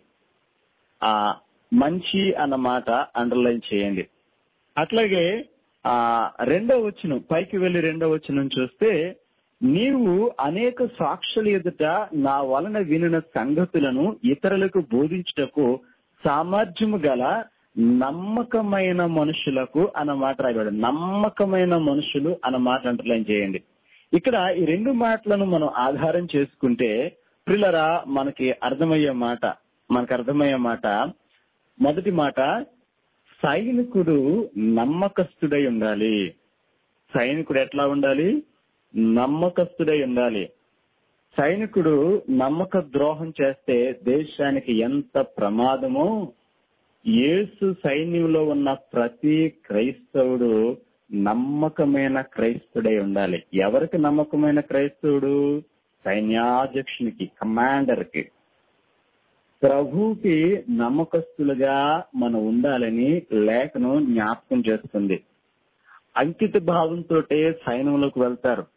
మంచి అన్న మాట అండర్లైన్ చేయండి. అట్లాగే 2వ వచనం పైకి వెళ్లి 2వ వచనం చూస్తే, నీవు అనేక సాక్షుల ఎదుట నా వలన వినిన సంగతులను ఇతరులకు బోధించుటకు సామర్థ్యము గల నమ్మకమైన మనుషులకు అన్నమాట రాయబడి, నమ్మకమైన మనుషులు అన్నమాట అండర్లైన్ చేయండి. ఇక్కడ ఈ 2 మాటలను మనం ఆధారం చేసుకుంటే ప్రియులరా మనకి అర్థమయ్యే మాట, మొదటి మాట, సైనికుడు నమ్మకస్తుడై ఉండాలి. సైనికుడు ఎట్లా ఉండాలి? నమ్మకస్తుడై ఉండాలి. సైనికుడు నమ్మక ద్రోహం చేస్తే దేశానికి ఎంత ప్రమాదమో యేసు సైన్యంలో ఉన్న ప్రతి క్రైస్తవుడు నమ్మకమైన క్రైస్తవుడై ఉండాలి. ఎవరికి నమ్మకమైన క్రైస్తవుడు? సైన్యాధ్యక్షునికి, కమాండర్కి, ప్రభువుకి నమ్మకస్తులుగా మనం ఉండాలని లేఖనం జ్ఞాపకం చేస్తుంది. అంకిత భావంతో సైన్యంలోకి వెళ్తారు.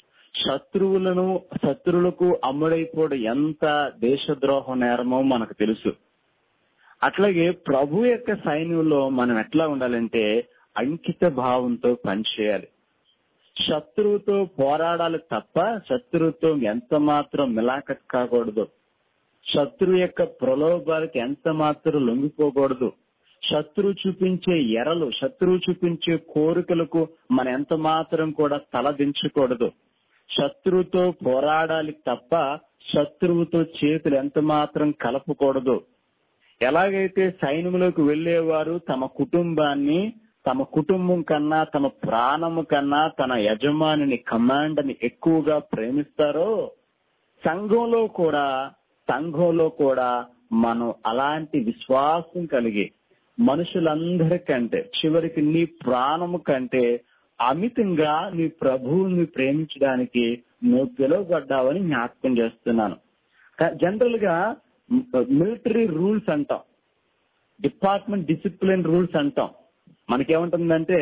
శత్రువులకు అమ్ముడైపోవడం ఎంత దేశద్రోహం నేరమో మనకు తెలుసు. అట్లాగే ప్రభు యొక్క సైన్యంలో మనం ఎట్లా ఉండాలంటే అంకిత భావంతో పనిచేయాలి. శత్రువుతో పోరాడాలి తప్ప శత్రువుతో ఎంత మాత్రం మిలాఖత్ కాకూడదు. శత్రువు యొక్క ప్రలోభాలకి ఎంత మాత్రం లొంగిపోకూడదు. శత్రువు చూపించే ఎరలు, శత్రువు చూపించే కోరికలకు మన ఎంత మాత్రం కూడా తలదించకూడదు. శత్రువుతో పోరాడాలి తప్ప శత్రువుతో చేతులు ఎంత మాత్రం కలపకూడదు. ఎలాగైతే సైన్యంలోకి వెళ్లేవారు తమ కుటుంబాన్ని, తమ కుటుంబం కన్నా, తమ ప్రాణము కన్నా తన యజమానిని, కమాండర్ని ఎక్కువగా ప్రేమిస్తారో సంఘంలో కూడా మనం అలాంటి విశ్వాసం కలిగి మనుషులందరికంటే చివరికి నీ ప్రాణము కంటే అమితంగా నీ ప్రభువుని ప్రేమించడానికి నువ్వు పిలువబడ్డావని జ్ఞాపకం చేస్తున్నాను. జనరల్ గా మిలిటరీ రూల్స్ అంటాం, డిపార్ట్మెంట్ డిసిప్లిన్ రూల్స్ అంటాం. మనకేముంటుందంటే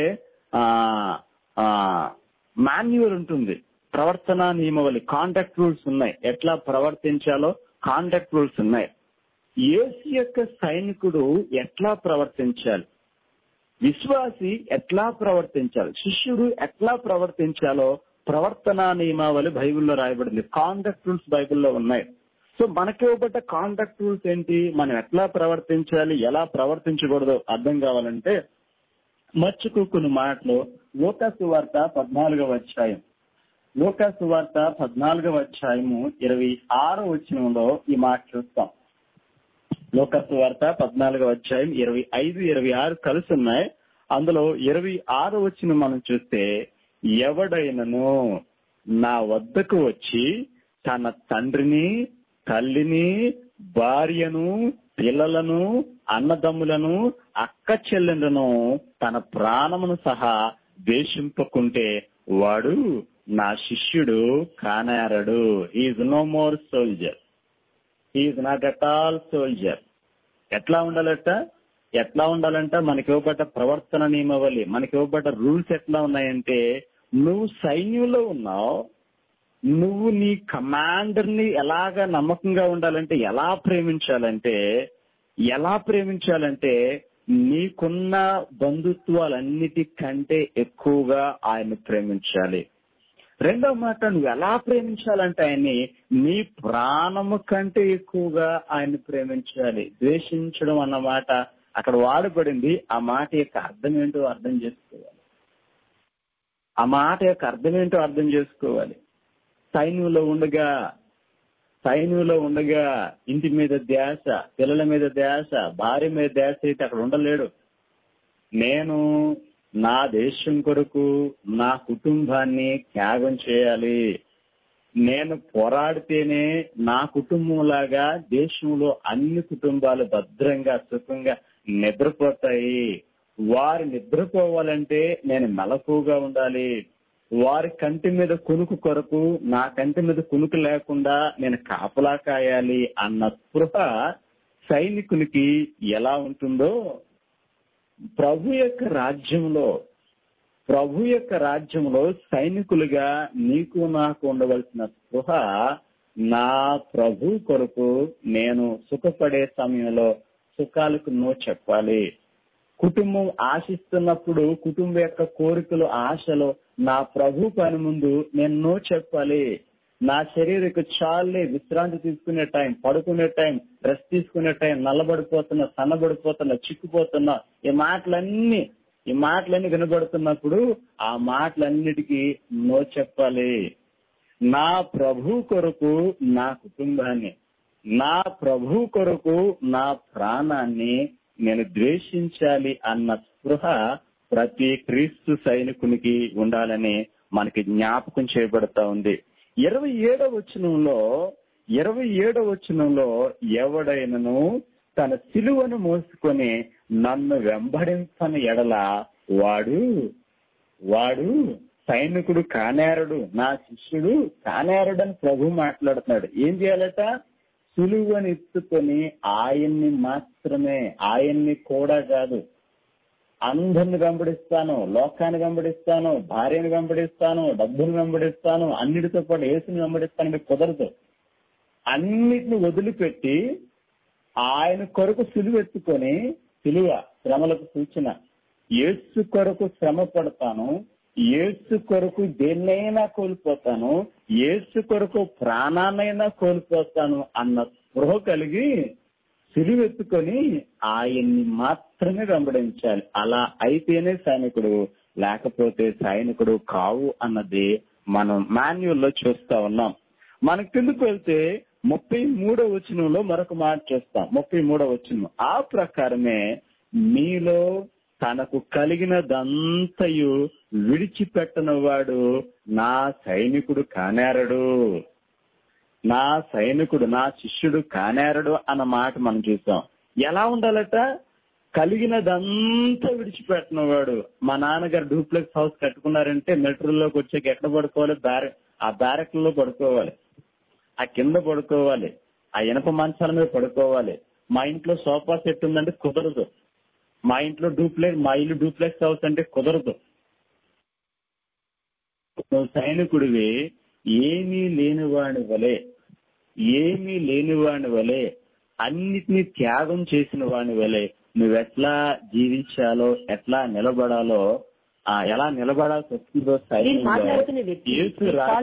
మాన్యువల్ ఉంటుంది, ప్రవర్తన నియమావళి, కాండక్ట్ రూల్స్ ఉన్నాయి, ఎట్లా ప్రవర్తించాలో కాండక్ట్ రూల్స్ ఉన్నాయి. యేసు యొక్క సైనికుడు ఎట్లా ప్రవర్తించాలి, విశ్వాసి ఎట్లా ప్రవర్తించాలి, శిష్యుడు ఎట్లా ప్రవర్తించాలో ప్రవర్తన నియమావళి బైబిల్లో రాయబడింది, కాండక్ట్ రూల్స్ బైబిల్లో ఉన్నాయి. సో మనకి ఇవ్వబడ్డ కాండక్ట్ రూల్స్ ఏంటి, మనం ఎట్లా ప్రవర్తించాలి, ఎలా ప్రవర్తించకూడదో అర్థం కావాలంటే మర్చిపోకుని మాటలు లూకా సువార్త 14వ అధ్యాయం, లూకా సువార్త 14వ అధ్యాయము 26వ వచనంలో ఈ మాట చూస్తాం. లూకా సువార్త 14వ అధ్యాయం 25, 26 కలిసి ఉన్నాయి. అందులో 26వ వచనం మనం చూస్తే, ఎవడైనను నా వద్దకు వచ్చి తన తండ్రిని, తల్లిని, భార్యను, పిల్లలను, అన్నదమ్ములను, అక్క చెల్లెలను, తన ప్రాణమును సహా ద్వేషింపకుంటే వాడు నా శిష్యుడు కానేరడు. Is no more soldier, is not at all soldier. ఎట్లా ఉండాలంట మనకి ఇవ్వబడ్డ ప్రవర్తన నియమావళి, మనకి ఇవ్వబడ్డ రూల్స్ ఎట్లా ఉన్నాయంటే, నువ్వు సైన్యంలో ఉన్నావు, నువ్వు నీ కమాండర్ ని ఎలాగా నమ్మకంగా ఉండాలంటే, ఎలా ప్రేమించాలంటే నీకున్న బంధుత్వాలన్నిటికంటే ఎక్కువగా ఆయన ప్రేమించాలి. రెండవ మాట, నువ్వు ఎలా ప్రేమించాలంటే ఆయన్ని నీ ప్రాణము కంటే ఎక్కువగా ఆయన్ని ప్రేమించాలి. ద్వేషించడం అన్నమాట అక్కడ వాడబడింది. ఆ మాట యొక్క అర్థం ఏంటో అర్థం చేసుకోవాలి. సైన్యంలో ఉండగా ఇంటి మీద ధ్యాస, పిల్లల మీద ధ్యాస, భార్య మీద ధ్యాస అయితే అక్కడ ఉండలేడు. నేను నా దేశం కొరకు నా కుటుంబాన్ని త్యాగం చేయాలి, నేను పోరాడితేనే నా కుటుంబం లాగా దేశంలో అన్ని కుటుంబాలు భద్రంగా సుఖంగా నిద్రపోతాయి. వారు నిద్రపోవాలంటే నేను మెలకువగా ఉండాలి. వారి కంటి మీద కునుకు కొరకు నా కంటి మీద కునుకు లేకుండా నేను కాపలా కాయాలి అన్న స్పృహ సైనికునికి ఎలా ఉంటుందో, ప్రభు యొక్క రాజ్యంలో సైనికులుగా నీకు నాకు ఉండవలసిన స్పృహ, నా ప్రభు కొరకు నేను సుఖపడే సమయంలో సుఖాలకు నో చెప్పాలి. కుటుంబం ఆశిస్తున్నప్పుడు కుటుంబం యొక్క కోరికలు, ఆశలు నా ప్రభు పని ముందు నేను నో చెప్పాలి. నా శరీరకు చాలే విశ్రాంతి తీసుకునే టైం, పడుకునే టైం, రెస్ట్ తీసుకునే టైం, నల్లబడిపోతున్నా, సన్నబడిపోతున్నా, చిక్కుపోతున్నా, ఈ మాటలన్నీ వినబడుతున్నప్పుడు ఆ మాటలన్నిటికీ నో చెప్పాలి. నా ప్రభు కొరకు నా కుటుంబాన్ని, నా ప్రభు కొరకు నా ప్రాణాన్ని నేను ద్వేషించాలి అన్న స్పృహ ప్రతి క్రీస్తు సైనికునికి ఉండాలని మనకి జ్ఞాపకం చేయబడతా ఉంది. 27వ వచనంలో ఎవడైనను తన సిలువను మోసుకొని నన్ను వెంబడించని ఎడల వాడు సైనికుడు కానేరడు, నా శిష్యుడు కానేరడు అని ప్రభు మాట్లాడుతున్నాడు. ఏం చేయాలట? సిలువను ఎత్తుకొని ఆయన్ని మాత్రమే, ఆయన్ని కూడా కాదు, అందరిని వెంబడిస్తాను, లోకాన్ని వెంబడిస్తాను, భార్యను వెంబడిస్తాను, డబ్బును వెంబడిస్తాను, అన్నిటితో పాటు యేసుని వెంబడిస్తాను, మీకు కుదరదు. అన్నిటిని వదిలిపెట్టి ఆయన కొరకు సిలువ ఎత్తుకొని, సిలువ శ్రమలకు సూచన, యేసు కొరకు శ్రమ పడతాను, యేసు కొరకు దేన్నైనా కోల్పోతాను, యేసు కొరకు ప్రాణాన్నైనా కోల్పోతాను అన్న స్పృహ కలిగి సిలువెత్తుకొని ఆయన్ని మాత్రమే వెంబడించాలి. అలా అయితేనే సైనికుడు, లేకపోతే సైనికుడు కావు అన్నది మనం మాన్యువల్లో చూస్తా ఉన్నాం. మనకు కిందకు వెళ్తే 33వ వచనంలో మరొక మాట చూస్తాం. 33వ వచనం, ఆ ప్రకారమే మీలో తనకు కలిగినదంతయు విడిచిపెట్టని వాడు నా సైనికుడు కానేరడు. నా సైనికుడు, నా శిష్యుడు కానేరడు అన్న మాట మనం చూసాం. ఎలా ఉండాలట? కలిగినదంతా విడిచిపెట్టిన వాడు. మా నాన్నగారు డూప్లెక్స్ హౌస్ కట్టుకున్నారంటే మెట్రోలోకి వచ్చాక ఎక్కడ పడుకోవాలి? ఆ బ్యారెక్లలో పడుకోవాలి, ఆ కింద పడుకోవాలి, ఆ ఇనప మంచాల మీద పడుకోవాలి. మా ఇంట్లో సోఫా సెట్ ఉందంటే కుదరదు. మా ఇల్లు డూప్లెక్స్ హౌస్ అంటే కుదరదు. నువ్వు సైనికుడివి, ఏమీ లేనివాడి వలె అన్నిటినీ త్యాగం చేసిన వాడి వలె నువ్వెట్లా జీవించాలో, ఎట్లా నిలబడాలో, ఎలా నిలబడాల్సి వస్తుందో యేసు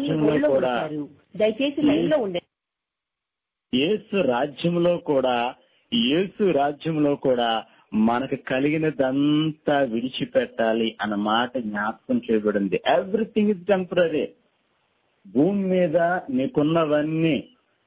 రాజ్యంలో కూడా మనకు కలిగినదంతా విడిచిపెట్టాలి అన్న మాట జ్ఞాపకం చేయబడింది. Everything is temporary. భూమి మీద నీకున్నవన్నీ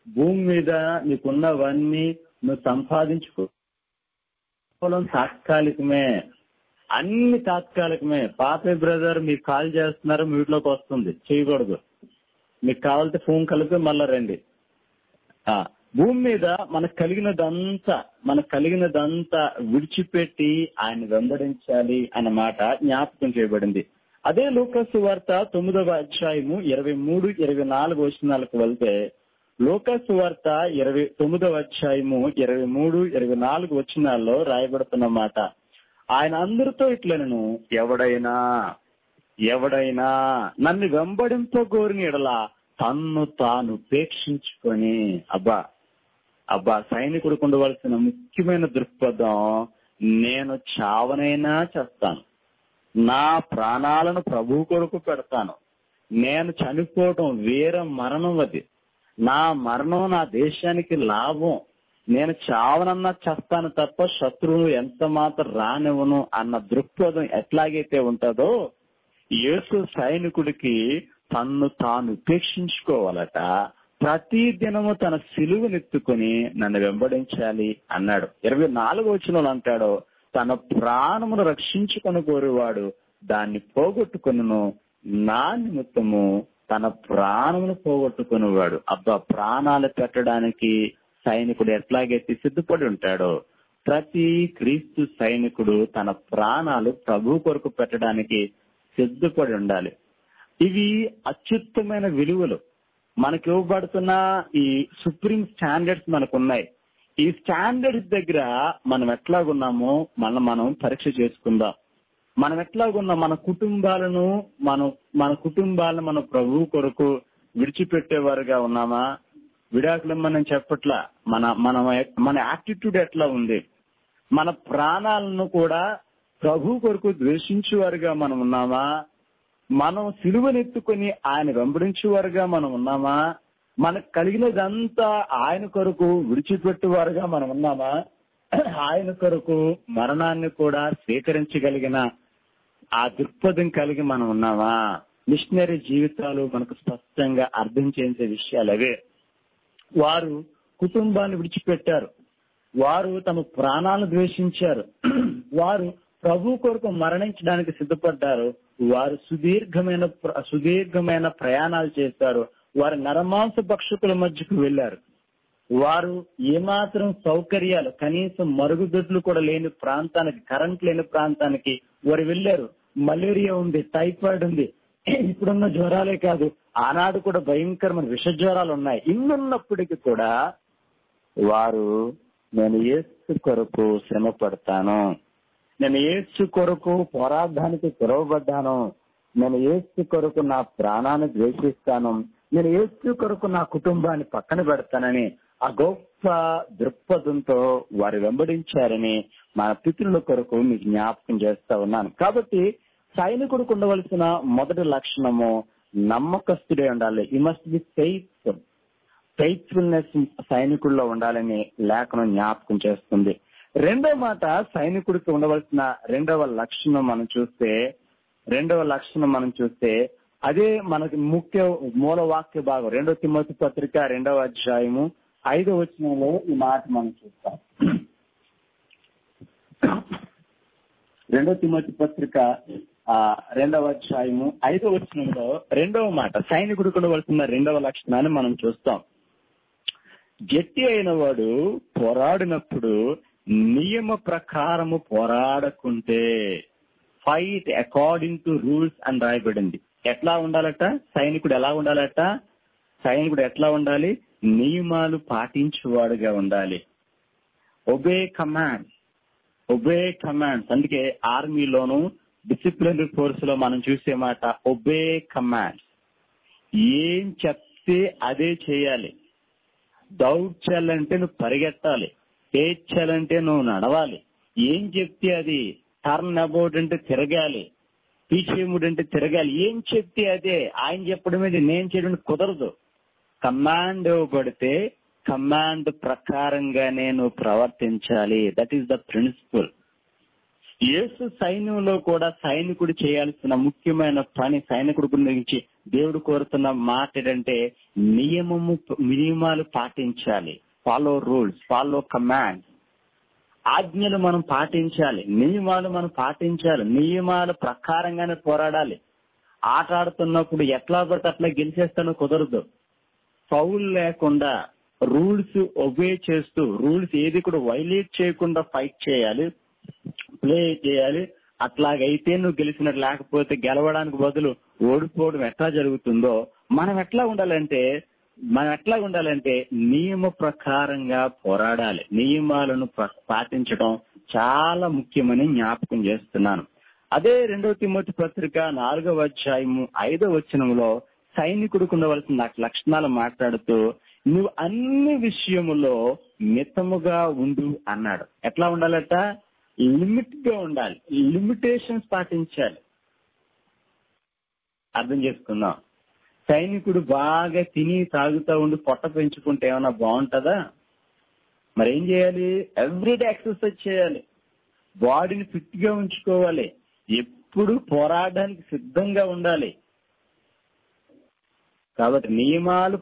నువ్వు సంపాదించుకోవడం తాత్కాలికమే, అన్ని తాత్కాలికమే. పాపే బ్రదర్ మీరు కాల్ చేస్తున్నారు, మీ వీటిలోకి వస్తుంది, చేయకూడదు. మీకు కావాలంటే ఫోన్ కలిపి మళ్ళా రండి. భూమి మీద మనకు కలిగినదంతా విడిచిపెట్టి ఆయన వెంబడించాలి అన్నమాట జ్ఞాపకం చేయబడింది. అదే లూకాసు వార్త 9వ అధ్యాయము 23-24 వచనాలకు వెళ్తే, లూకాసు వార్త 9వ అధ్యాయము 23-24 వచనాల్లో రాయబడుతున్న మాట, ఆయన అందరితో ఇట్లనను, ఎవడైనా నన్ను వెంబడింపగోరిన యెడల తన్ను తాను ఉపేక్షించుకొని. అబ్బా సైనికుడికి ఉండవలసిన ముఖ్యమైన దృక్పథం, నేను చావనైనా చేస్తాను, నా ప్రాణాలను ప్రభు కొరకు పెడతాను, నేను చనిపోవటం వీర మరణం, అది నా మరణం నా దేశానికి లాభం, నేను చావనన్నా చేస్తాను తప్ప శత్రువును ఎంత మాత్రం రానివ్వను అన్న దృక్పథం ఎట్లాగైతే ఉంటుందో, యేసు సైనికుడికి తన్ను తాను ఉపేక్షించుకోవాలట. ప్రతి దినము తన సిలువనెత్తుకుని నన్ను వెంబడించాలి అన్నాడు. 24వ వచనంలో అంటాడు, తన ప్రాణమును రక్షించుకొని కోరేవాడు దాన్ని పోగొట్టుకొనును, నా నిమిత్తము తన ప్రాణమును పోగొట్టుకునేవాడు. ప్రాణాలు పెట్టడానికి సైనికుడు ఎట్లాగైతే సిద్ధపడి ఉంటాడో, ప్రతి క్రీస్తు సైనికుడు తన ప్రాణాలు ప్రభు కొరకు పెట్టడానికి సిద్ధపడి ఉండాలి. ఇవి అత్యుత్తమైన విలువలు మనకి ఇవ్వబడుతున్న ఈ సుప్రీం స్టాండర్డ్స్ మనకున్నాయి. ఈ స్టాండర్డ్స్ దగ్గర మనం ఎట్లాగున్నామో మనం పరీక్ష చేసుకుందాం. మనం ఎట్లాగున్నా మన కుటుంబాలను మన ప్రభు కొరకు విడిచిపెట్టేవారుగా ఉన్నామా? విడాకులమ్మని చెప్పట్లా. మన యాటిట్యూడ్ ఎట్లా ఉంది? మన ప్రాణాలను కూడా ప్రభు కొరకు ద్వేషించేవారుగా మనం ఉన్నామా? మనం సిలువనెత్తుకొని ఆయన వెంబడించేవారుగా మనం ఉన్నామా? మనకు కలిగినదంతా ఆయన కొరకు విడిచిపెట్టేవారుగా మనం ఉన్నామా? ఆయన కొరకు మరణాన్ని కూడా స్వీకరించగలిగిన ఆ దృక్పథం కలిగి మనం ఉన్నామా? మిషనరీ జీవితాలు మనకు స్పష్టంగా అర్థం చేసే విషయాలు అవే. వారు కుటుంబాన్ని విడిచిపెట్టారు, వారు తమ ప్రాణాలను ద్వేషించారు, వారు ప్రభు కొరకు మరణించడానికి సిద్ధపడ్డారు, వారు సుదీర్ఘమైన ప్రయాణాలు చేశారు, వారు నరమాంస భక్షకుల మధ్యకు వెళ్లారు, వారు ఏమాత్రం సౌకర్యాలు కనీసం మరుగుదొడ్లు కూడా లేని ప్రాంతానికి, కరెంట్ లేని ప్రాంతానికి వారు వెళ్లారు. మలేరియా ఉంది, టైఫాయిడ్ ఉంది, ఇప్పుడున్న జ్వరాలే కాదు ఆనాడు కూడా భయంకరమైన విష జ్వరాలు ఉన్నాయి. ఇన్నున్నప్పటికీ కూడా వారు నేను యేసు కొరకు శ్రమ పడతాను, నేను యేసు కొరకు పోరాటానికి పిలువబడ్డాను, నేను యేసు కొరకు నా ప్రాణాన్ని ద్వేషిస్తాను, నేను యేసు కొరకు నా కుటుంబాన్ని పక్కన పెడతానని ఆ గొప్ప దృక్పథంతో వారు వెంబడించారని మన పితరుల కొరకు మీకు జ్ఞాపకం చేస్తా ఉన్నాను. కాబట్టి సైనికుడికి ఉండవలసిన మొదటి లక్షణము నమ్మకస్తుడే ఉండాలి. ఈ మస్ట్ బి ఫెయిత్ఫుల్నెస్ సైనికుల్లో ఉండాలని లేఖనం జ్ఞాపకం చేస్తుంది. రెండో మాట, సైనికుడికి ఉండవలసిన రెండవ లక్షణం మనం చూస్తే అదే మనకి ముఖ్య మూల వాక్య భాగం 2 తిమోతి పత్రిక 2వ అధ్యాయము 5వ వచనంలో ఈ మాట మనం చూస్తాం. 2 తిమోతి పత్రిక 2వ అధ్యాయము 5వ వచనంలో రెండవ మాట, సైనికుడికి ఉండవలసిన రెండవ లక్షణాన్ని మనం చూస్తాం. గట్టి అయిన వాడు పోరాడినప్పుడు నియమ ప్రకారము పోరాడకుంటే ఫైట్ అకార్డింగ్ టు రూల్స్ అని రాయబడింది. ఎట్లా ఉండాలట సైనికుడు? ఎలా ఉండాలట సైనికుడు? ఎట్లా ఉండాలి? నియమాలు పాటించేవాడుగా ఉండాలి. Obey commands, obey commands. అందుకే ఆర్మీలోను డిసిప్లినరీ ఫోర్స్ లో మనం చూసే మాట ఒబే కమాండ్స్. ఏం చెప్తే అదే చేయాలి. దౌడ్చాలంటే నువ్వు పరిగెత్తాలి, ఏడ్చాలంటే నువ్వు నడవాలి. ఏం చెప్తే అది. టర్న్ అబౌట్ అంటే తిరగాలి, పీచేముడు అంటే తిరగాలి. ఏం చెప్తే అదే. ఆయన చెప్పడం మీద నేను చేయడం కుదరదు. కమాండ్ ఇవ్వబడితే కమాండ్ ప్రకారంగానే నువ్వు ప్రవర్తించాలి. That is the principle. Yesu సైన్యంలో కూడా సైనికుడు చేయాల్సిన ముఖ్యమైన పని, సైనికుడు గురించి దేవుడు కోరుతున్న మాట ఏంటంటే నియమాలు పాటించాలి. Follow rules, follow commands. ఆజ్ఞలు మనం పాటించాలి, నియమాలు మనం పాటించాలి. నియమాల ప్రకారంగానే పోరాడాలి. ఆట ఆడుతున్నప్పుడు ఎట్లా పడితే అట్లా గెలిచేస్తానో కుదరదు. ఫౌల్ లేకుండా రూల్స్ ఒబే చేస్తూ, రూల్స్ ఏది కూడా వైలేట్ చేయకుండా ఫైట్ చేయాలి, ప్లే చేయాలి. అట్లాగైతే నువ్వు గెలిచినట్టు. లేకపోతే గెలవడానికి బదులు ఓడిపోవడం ఎట్లా జరుగుతుందో మనం ఎట్లా ఉండాలంటే నియమ ప్రకారంగా పోరాడాలి. నియమాలను పాటించడం చాలా ముఖ్యమని జ్ఞాపకం చేస్తున్నాను. అదే 2 తిమోతి పత్రిక 4వ అధ్యాయము 5వ వచనంలో సైనికుడికి ఉండవలసిన లక్షణాలు మాట్లాడుతూ నువ్వు అన్ని విషయములో మితముగా ఉండు అన్నాడు. ఎట్లా ఉండాలట? లిమిట్ గా ఉండాలి, లిమిటేషన్స్ పాటించాలి. అర్థం చేసుకుందాం. సైనికుడు బాగా తిని తాగుతూ ఉండి పొట్ట పెంచుకుంటే ఏమన్నా బాగుంటుందా? మరి ఏం చేయాలి? ఎవ్రీడే ఎక్సర్సైజ్ చేయాలి, బాడీని ఫిట్ గా ఉంచుకోవాలి, ఎప్పుడు పోరాడడానికి సిద్ధంగా ఉండాలి. కాబట్టి నియమాలు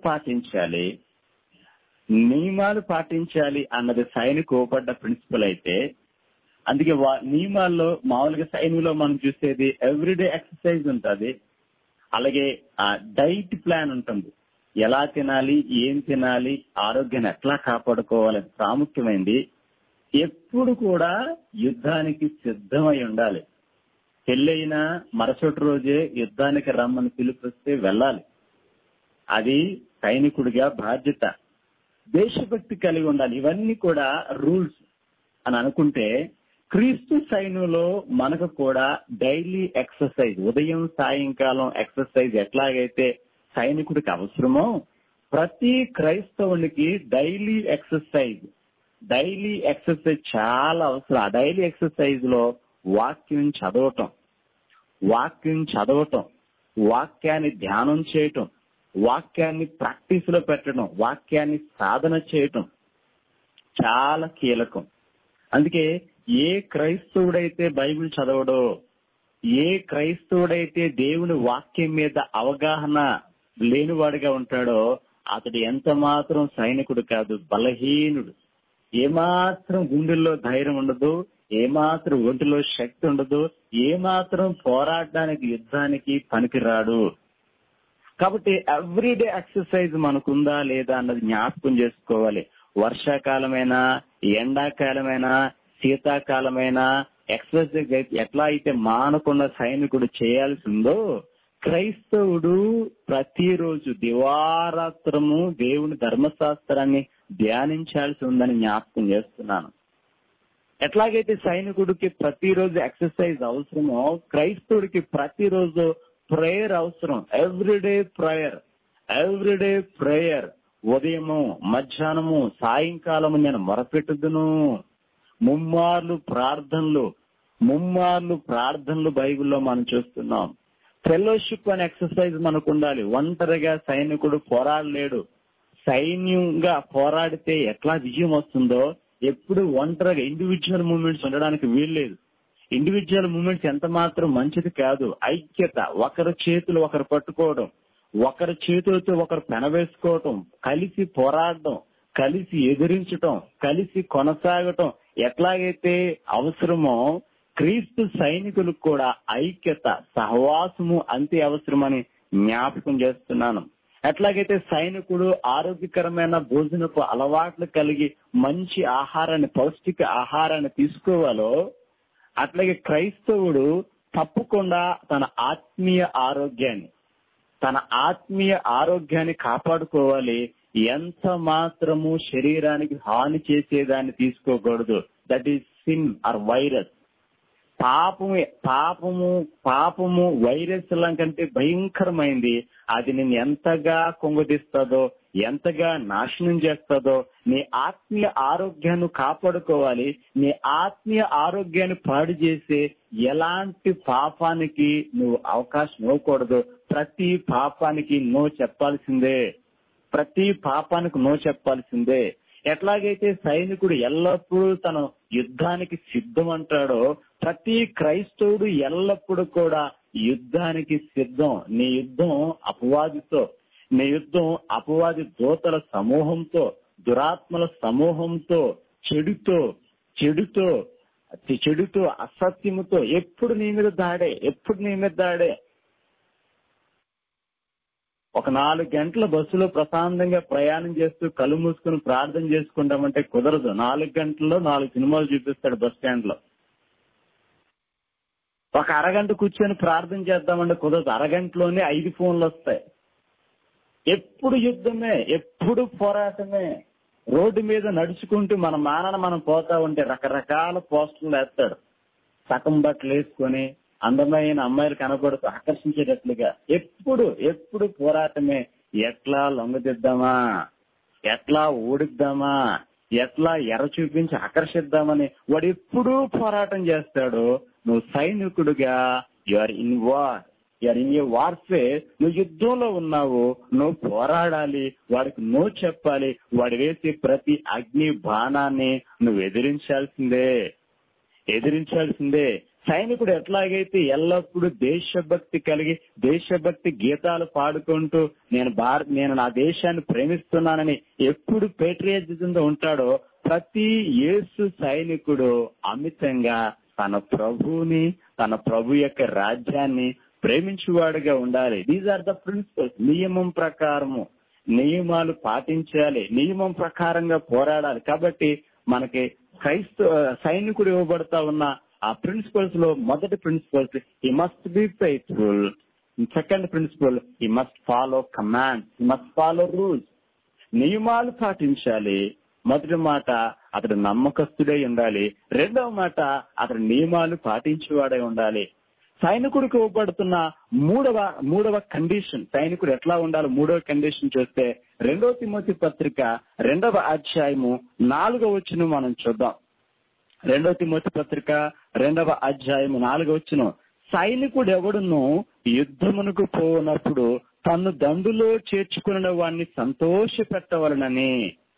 పాటించాలి అన్నది సైనికు ఇవ్వబడ్డ ప్రిన్సిపల్ అయితే, అందుకే నియమాల్లో మామూలుగా సైన్యంలో మనం చూసేది ఎవ్రీడే ఎక్సర్సైజ్ ఉంటుంది. అలాగే డైట్ ప్లాన్ ఉంటుంది. ఎలా తినాలి, ఏం తినాలి, ఆరోగ్యాన్ని ఎట్లా కాపాడుకోవాలని ప్రాముఖ్యమైంది. ఎప్పుడు కూడా యుద్ధానికి సిద్ధమై ఉండాలి. పెళ్ళైనా మరుసటి రోజే యుద్ధానికి రమ్మని పిలుపుస్తే వెళ్ళాలి. అది సైనికుడిగా బాధ్యత. దేశభక్తి కలిగి ఉండాలి. ఇవన్నీ కూడా రూల్స్ అని అనుకుంటే, క్రీస్తు సైన్యంలో మనకు కూడా డైలీ ఎక్సర్సైజ్, ఉదయం సాయంకాలం ఎక్సర్సైజ్ ఎట్లాగైతే సైనికుడికి అవసరమో ప్రతి క్రైస్తవునికి డైలీ ఎక్సర్సైజ్ చాలా అవసరం. ఆ డైలీ ఎక్సర్సైజ్ లో వాక్యం చదవటం, వాక్యాన్ని ధ్యానం చేయటం, వాక్యాన్ని ప్రాక్టీస్ లో పెట్టడం, వాక్యాన్ని సాధన చేయటం చాలా కీలకం. అందుకే ఏ క్రైస్తవుడైతే బైబిల్ చదవడో, ఏ క్రైస్తవుడైతే దేవుని వాక్యం మీద అవగాహన లేనివాడిగా ఉంటాడో అతడు ఎంత మాత్రం సైనికుడు కాదు, బలహీనుడు. ఏమాత్రం గుండెల్లో ధైర్యం ఉండదు, ఏమాత్రం ఒంటిలో శక్తి ఉండదు, ఏమాత్రం పోరాడడానికి యుద్ధానికి పనికిరాడు. కాబట్టి ఎవ్రీడే ఎక్సర్సైజ్ మనకుందా లేదా అన్నది జ్ఞాపకం చేసుకోవాలి. వర్షాకాలమైనా, ఎండాకాలమైనా, శీతాకాలమైనా ఎక్సర్సైజ్ ఎట్లా అయితే మానకుండా సైనికుడు చేయాల్సిందో క్రైస్తవుడు ప్రతిరోజు దివారాత్రము దేవుని ధర్మశాస్త్రాన్ని ధ్యానించాల్సి ఉందని జ్ఞాపకం చేస్తున్నాను. ఎట్లాగైతే సైనికుడికి ప్రతిరోజు ఎక్సర్సైజ్ అవసరమో క్రైస్తవుడికి ప్రతిరోజు ప్రేయర్ అవసరం. Everyday prayer. ఉదయము, మధ్యాహ్నము, సాయంకాలము నేను మొరపెట్టుదును. ముమ్మార్లు ప్రార్థనలు బైబిల్లో మనం చూస్తున్నాం. ఫెలోషిప్ అనే ఎక్సర్సైజ్ మనకు ఉండాలి. ఒంటరిగా సైనికుడు పోరాడలేడు. సైన్యంగా పోరాడితే ఎట్లా విజయం వస్తుందో ఎప్పుడు ఒంటరిగా ఇండివిజువల్ మూవ్మెంట్స్ ఉండడానికి వీల్లేదు. ఇండివిజువల్ మూవ్మెంట్స్ ఎంత మాత్రం మంచిది కాదు. ఐక్యత, ఒకరి చేతులు ఒకరు పట్టుకోవడం, ఒకరి చేతులతో ఒకరు పెనవేసుకోవటం, కలిసి పోరాడడం, కలిసి ఎదిరించటం, కలిసి కొనసాగటం ఎట్లాగైతే అవసరమో క్రీస్తు సైనికులకు కూడా ఐక్యత, సహవాసము అంతే అవసరమని జ్ఞాపకం చేస్తున్నాను. ఎట్లాగైతే సైనికుడు ఆరోగ్యకరమైన భోజనపు అలవాట్లు కలిగి మంచి ఆహారాన్ని, పౌష్టిక ఆహారాన్ని తీసుకోవాలో, అట్లాగే క్రైస్తవుడు తప్పకుండా తన ఆత్మీయ ఆరోగ్యాన్ని కాపాడుకోవాలి. ఎంత మాత్రము శరీరానికి హాని చేసేదాన్ని తీసుకోకూడదు. That is sin or virus. పాపము వైరస్ కంటే భయంకరమైంది. అది నిన్ను ఎంతగా కుంగదీస్తుందో, ఎంతగా నాశనం చేస్తుందో. నీ ఆత్మీయ ఆరోగ్యాన్ని కాపాడుకోవాలి. నీ ఆత్మీయ ఆరోగ్యాన్ని పాడు చేసే ఎలాంటి పాపానికి నువ్వు అవకాశం ఇవ్వకూడదు. ప్రతి పాపానికి నో చెప్పాల్సిందే. ఎట్లాగైతే సైనికుడు ఎల్లప్పుడూ తన యుద్ధానికి సిద్ధం అంటాడో, ప్రతి క్రైస్తవుడు ఎల్లప్పుడూ కూడా యుద్ధానికి సిద్ధం. నీ యుద్ధం అపవాదితో, నీ యుద్ధం అపవాది దూతల సమూహంతో, దురాత్మల సమూహంతో, చెడుతో అసత్యముతో ఎప్పుడు నీ మీద దాడే. ఒక 4 గంటల బస్సులో ప్రశాంతంగా ప్రయాణం చేస్తూ కళ్ళు మూసుకుని ప్రార్థన చేసుకుంటామంటే కుదరదు. 4 గంటల్లో 4 సినిమాలు చూపిస్తాడు బస్ స్టాండ్ లో. ఒక అరగంట కూర్చొని ప్రార్థన చేద్దామంటే కుదరదు. అరగంటలోనే 5 ఫోన్లు వస్తాయి. ఎప్పుడు యుద్ధమే, ఎప్పుడు పోరాటమే. రోడ్డు మీద నడుచుకుంటూ మనం పోతా ఉంటే రకరకాల పోస్టర్లు వేస్తాడు. సగం బట్టలు వేసుకొని అందమైన అమ్మాయిలు కనబడుతూ ఆకర్షించేటట్లుగా ఎప్పుడు పోరాటమే. ఎట్లా లొంగదిద్దామా, ఎట్లా ఓడిద్దామా, ఎట్లా ఎర్ర చూపించి ఆకర్షిద్దామని వాడు ఎప్పుడూ పోరాటం చేస్తాడు. నువ్వు సైనికుడుగా you are in a warfare. నువ్వు యుద్ధంలో ఉన్నావు, నువ్వు పోరాడాలి, వాడికి నువ్వు చెప్పాలి. వాడు వేసే ప్రతి అగ్ని బాణాన్ని నువ్వు ఎదిరించాల్సిందే. సైనికుడు ఎట్లాగైతే ఎల్లప్పుడూ దేశభక్తి కలిగి దేశభక్తి గీతాలు పాడుకుంటూ నేను నా దేశాన్ని ప్రేమిస్తున్నానని ఎప్పుడు పేట్రియాటిజంతో ఉంటాడో, ప్రతి యేసు సైనికుడు అమితంగా తన ప్రభు యొక్క రాజ్యాన్ని ప్రేమించువాడుగా ఉండాలి. These are the principles. నియమం ప్రకారము నియమాలు పాటించాలి, నియమం ప్రకారంగా పోరాడాలి. కాబట్టి మనకి సైనికుడు ఇవ్వబడతా ఉన్న ఆ ప్రిన్సిపల్స్ లో మొదటి principles, he must be faithful. Second principle, he must follow commands, he must follow rules. నియమాలు పాటించాలి. మొదటి మాట, అతడు నమ్మకస్తుడై ఉండాలి. రెండవ మాట, అతడు నియమాలు పాటించేవాడై ఉండాలి. సైనికుడికి ఇవ్వబడుతున్న మూడవ కండిషన్, సైనికుడు ఎట్లా ఉండాలి, మూడవ కండిషన్ చూస్తే 2 తిమోతి పత్రిక 2వ అధ్యాయము 4వ వచనం మనం చూద్దాం. 2 తిమోతి పత్రిక 2వ అధ్యాయము 4వ వచనం, సైనికుడు ఎవడును యుద్ధమునకు పోనప్పుడు తన్ను దండులో చేర్చుకున్న వాడిని సంతోషపెట్టవలనని.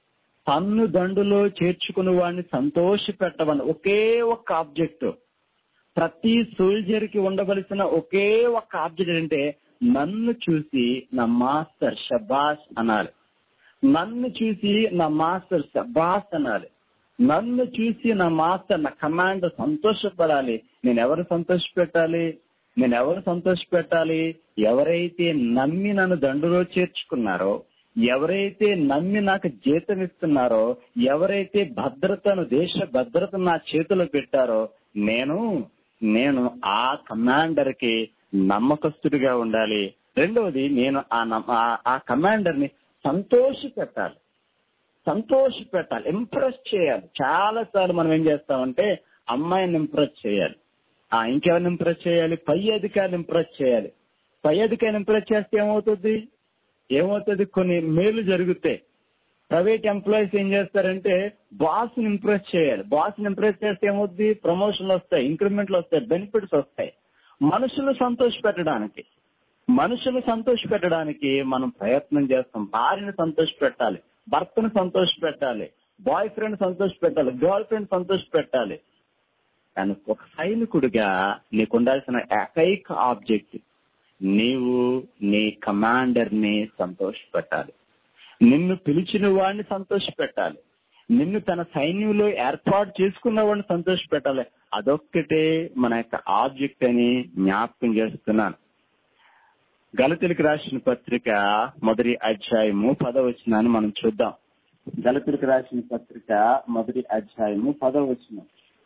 ఒకే ఒక్క ఆబ్జెక్ట్. ప్రతి సోల్జర్ కి ఉండవలసిన ఒకే ఒక్క ఆబ్జెక్ట్ అంటే, నన్ను చూసి నా మాస్టర్ షబాష్ అనాలి. నన్ను చూసి నా మాస్టర్ షబాష్ అనాలి. నన్ను చూసి నా మాస్టర్, నా కమాండర్ సంతోషపడాలి. నేను ఎవరు సంతోషపెట్టాలి? ఎవరైతే నమ్మి నన్ను దండులో చేర్చుకున్నారో, ఎవరైతే నమ్మి నాకు జీతం ఇస్తున్నారో, ఎవరైతే దేశ భద్రతను నా చేతిలో పెట్టారో, నేను ఆ కమాండర్ కి నమ్మకస్తుడిగా ఉండాలి. రెండవది, నేను ఆ కమాండర్ ని సంతోషపెట్టాలి, ఇంప్రెస్ చేయాలి. చాలా సార్లు మనం ఏం చేస్తామంటే, అమ్మాయిని ఇంప్రెస్ చేయాలి, ఇంకెవరిని ఇంప్రెస్ చేయాలి, పై అధికారిని ఇంప్రెస్ చేయాలి. పై అధికారిని ఇంప్రెస్ చేస్తే ఏమవుతుంది? కొన్ని మేలు జరుగుతాయి. ప్రైవేట్ ఎంప్లాయీస్ ఏం చేస్తారంటే, బాస్ ని ఇంప్రెస్ చేయాలి. బాస్ ని ఇంప్రెస్ చేస్తే ఏమవుద్ది? ప్రమోషన్లు వస్తాయి, ఇంక్రిమెంట్లు వస్తాయి, బెనిఫిట్స్ వస్తాయి. మనుషులు సంతోష పెట్టడానికి మనం ప్రయత్నం చేస్తాం. భార్యను సంతోష పెట్టాలి, భర్తను సంతోష పెట్టాలి, బాయ్ ఫ్రెండ్ సంతోష పెట్టాలి, గర్ల్ ఫ్రెండ్ సంతోష పెట్టాలి. కానీ ఒక సైనికుడిగా నీకు ఉండాల్సిన ఏకైక ఆబ్జెక్ట్, నీవు నీ కమాండర్ ని సంతోష పెట్టాలి, నిన్ను పిలిచిన వాడిని సంతోష పెట్టాలి, నిన్ను తన సైన్యంలో ఏర్పాటు చేసుకున్న వాడిని సంతోష పెట్టాలి. అదొక్కటే మన యొక్క ఆబ్జెక్ట్ అని జ్ఞాపకం చేస్తున్నాను. గలతీయులకు రాసిన పత్రిక మొదటి అధ్యాయము 10వ వచనాన్ని మనం చూద్దాం. గలతీయులకు రాసిన పత్రిక మొదటి అధ్యాయము 10వ వచనం.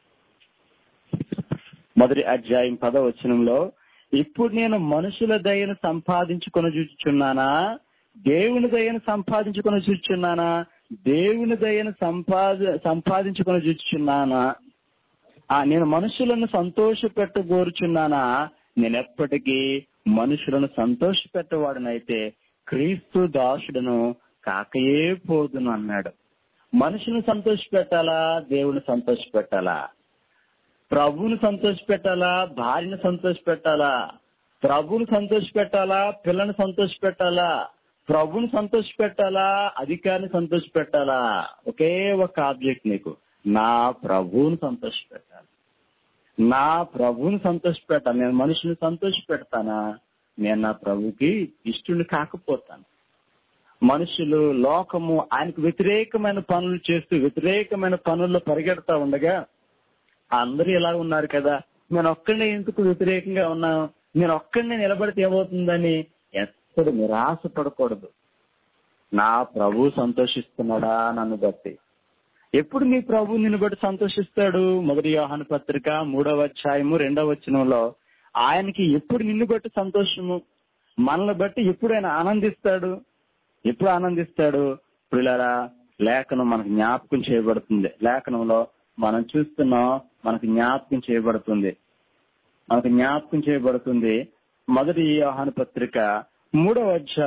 మొదటి అధ్యాయం 10వ వచనంలో, ఇప్పుడు నేను మనుషుల దయను సంపాదించుకొని చూచుచున్నానా, దేవుని దయను సంపాదించుకొని చూచుచున్నానా, దేవుని దయను సంపాదించుకొని చూచుచున్నానా, నేను మనుషులను సంతోషపెట్టగోరుచున్నానా, నేనెప్పటికీ మనుషులను సంతోషపెట్టవాడునైతే క్రీస్తు దాసుడను కాకయే పోదును అన్నాడు. మనుషులను సంతోషపెట్టాలా, దేవుని సంతోషపెట్టాలా? ప్రభువును సంతోషపెట్టాలా, భార్యను సంతోషపెట్టాలా? ప్రభువును సంతోషపెట్టాలా, పిల్లని సంతోషపెట్టాలా? ప్రభువును సంతోషపెట్టాలా, అధికారిని సంతోషపెట్టాలా? ఒకే ఒక ఆబ్జెక్ట్ నీకు, నా ప్రభువును సంతోషపెట్టాలి. నా ప్రభువును సంతోషపెట్టాలి. నేను మనుషుని సంతోషపెడతానా, నేను నా ప్రభుకి ఇష్టుని కాకపోతాను. మనుషులు, లోకము ఆయనకు వ్యతిరేకమైన పనులు చేస్తూ వ్యతిరేకమైన పనుల్లో పరిగెడతా ఉండగా, అందరూ ఇలా ఉన్నారు కదా, నేను ఒక్కడే ఎందుకు వ్యతిరేకంగా ఉన్నాను, నేను ఒక్కడే నిలబడితే ఏమవుతుందని ఎప్పుడు నిరాశపడకూడదు. నా ప్రభు సంతోషిస్తున్నాడా నన్ను బట్టి? ఎప్పుడు నీ ప్రభు నిన్ను బట్టి సంతోషిస్తాడు? మొదటి యోహాను పత్రిక 3వ అధ్యాయము 2వ వచనంలో, ఆయనకి ఎప్పుడు నిన్ను బట్టి సంతోషము, మనల్ని బట్టి ఎప్పుడు ఆయన ఆనందిస్తాడు? ఎప్పుడు ఆనందిస్తాడు? పిల్లరా, లేఖనం మనకు జ్ఞాపకం చేయబడుతుంది. లేఖనంలో మనం చూస్తున్నాం, మనకు జ్ఞాపకం చేయబడుతుంది. మొదటి యోహాను పత్రిక 3వ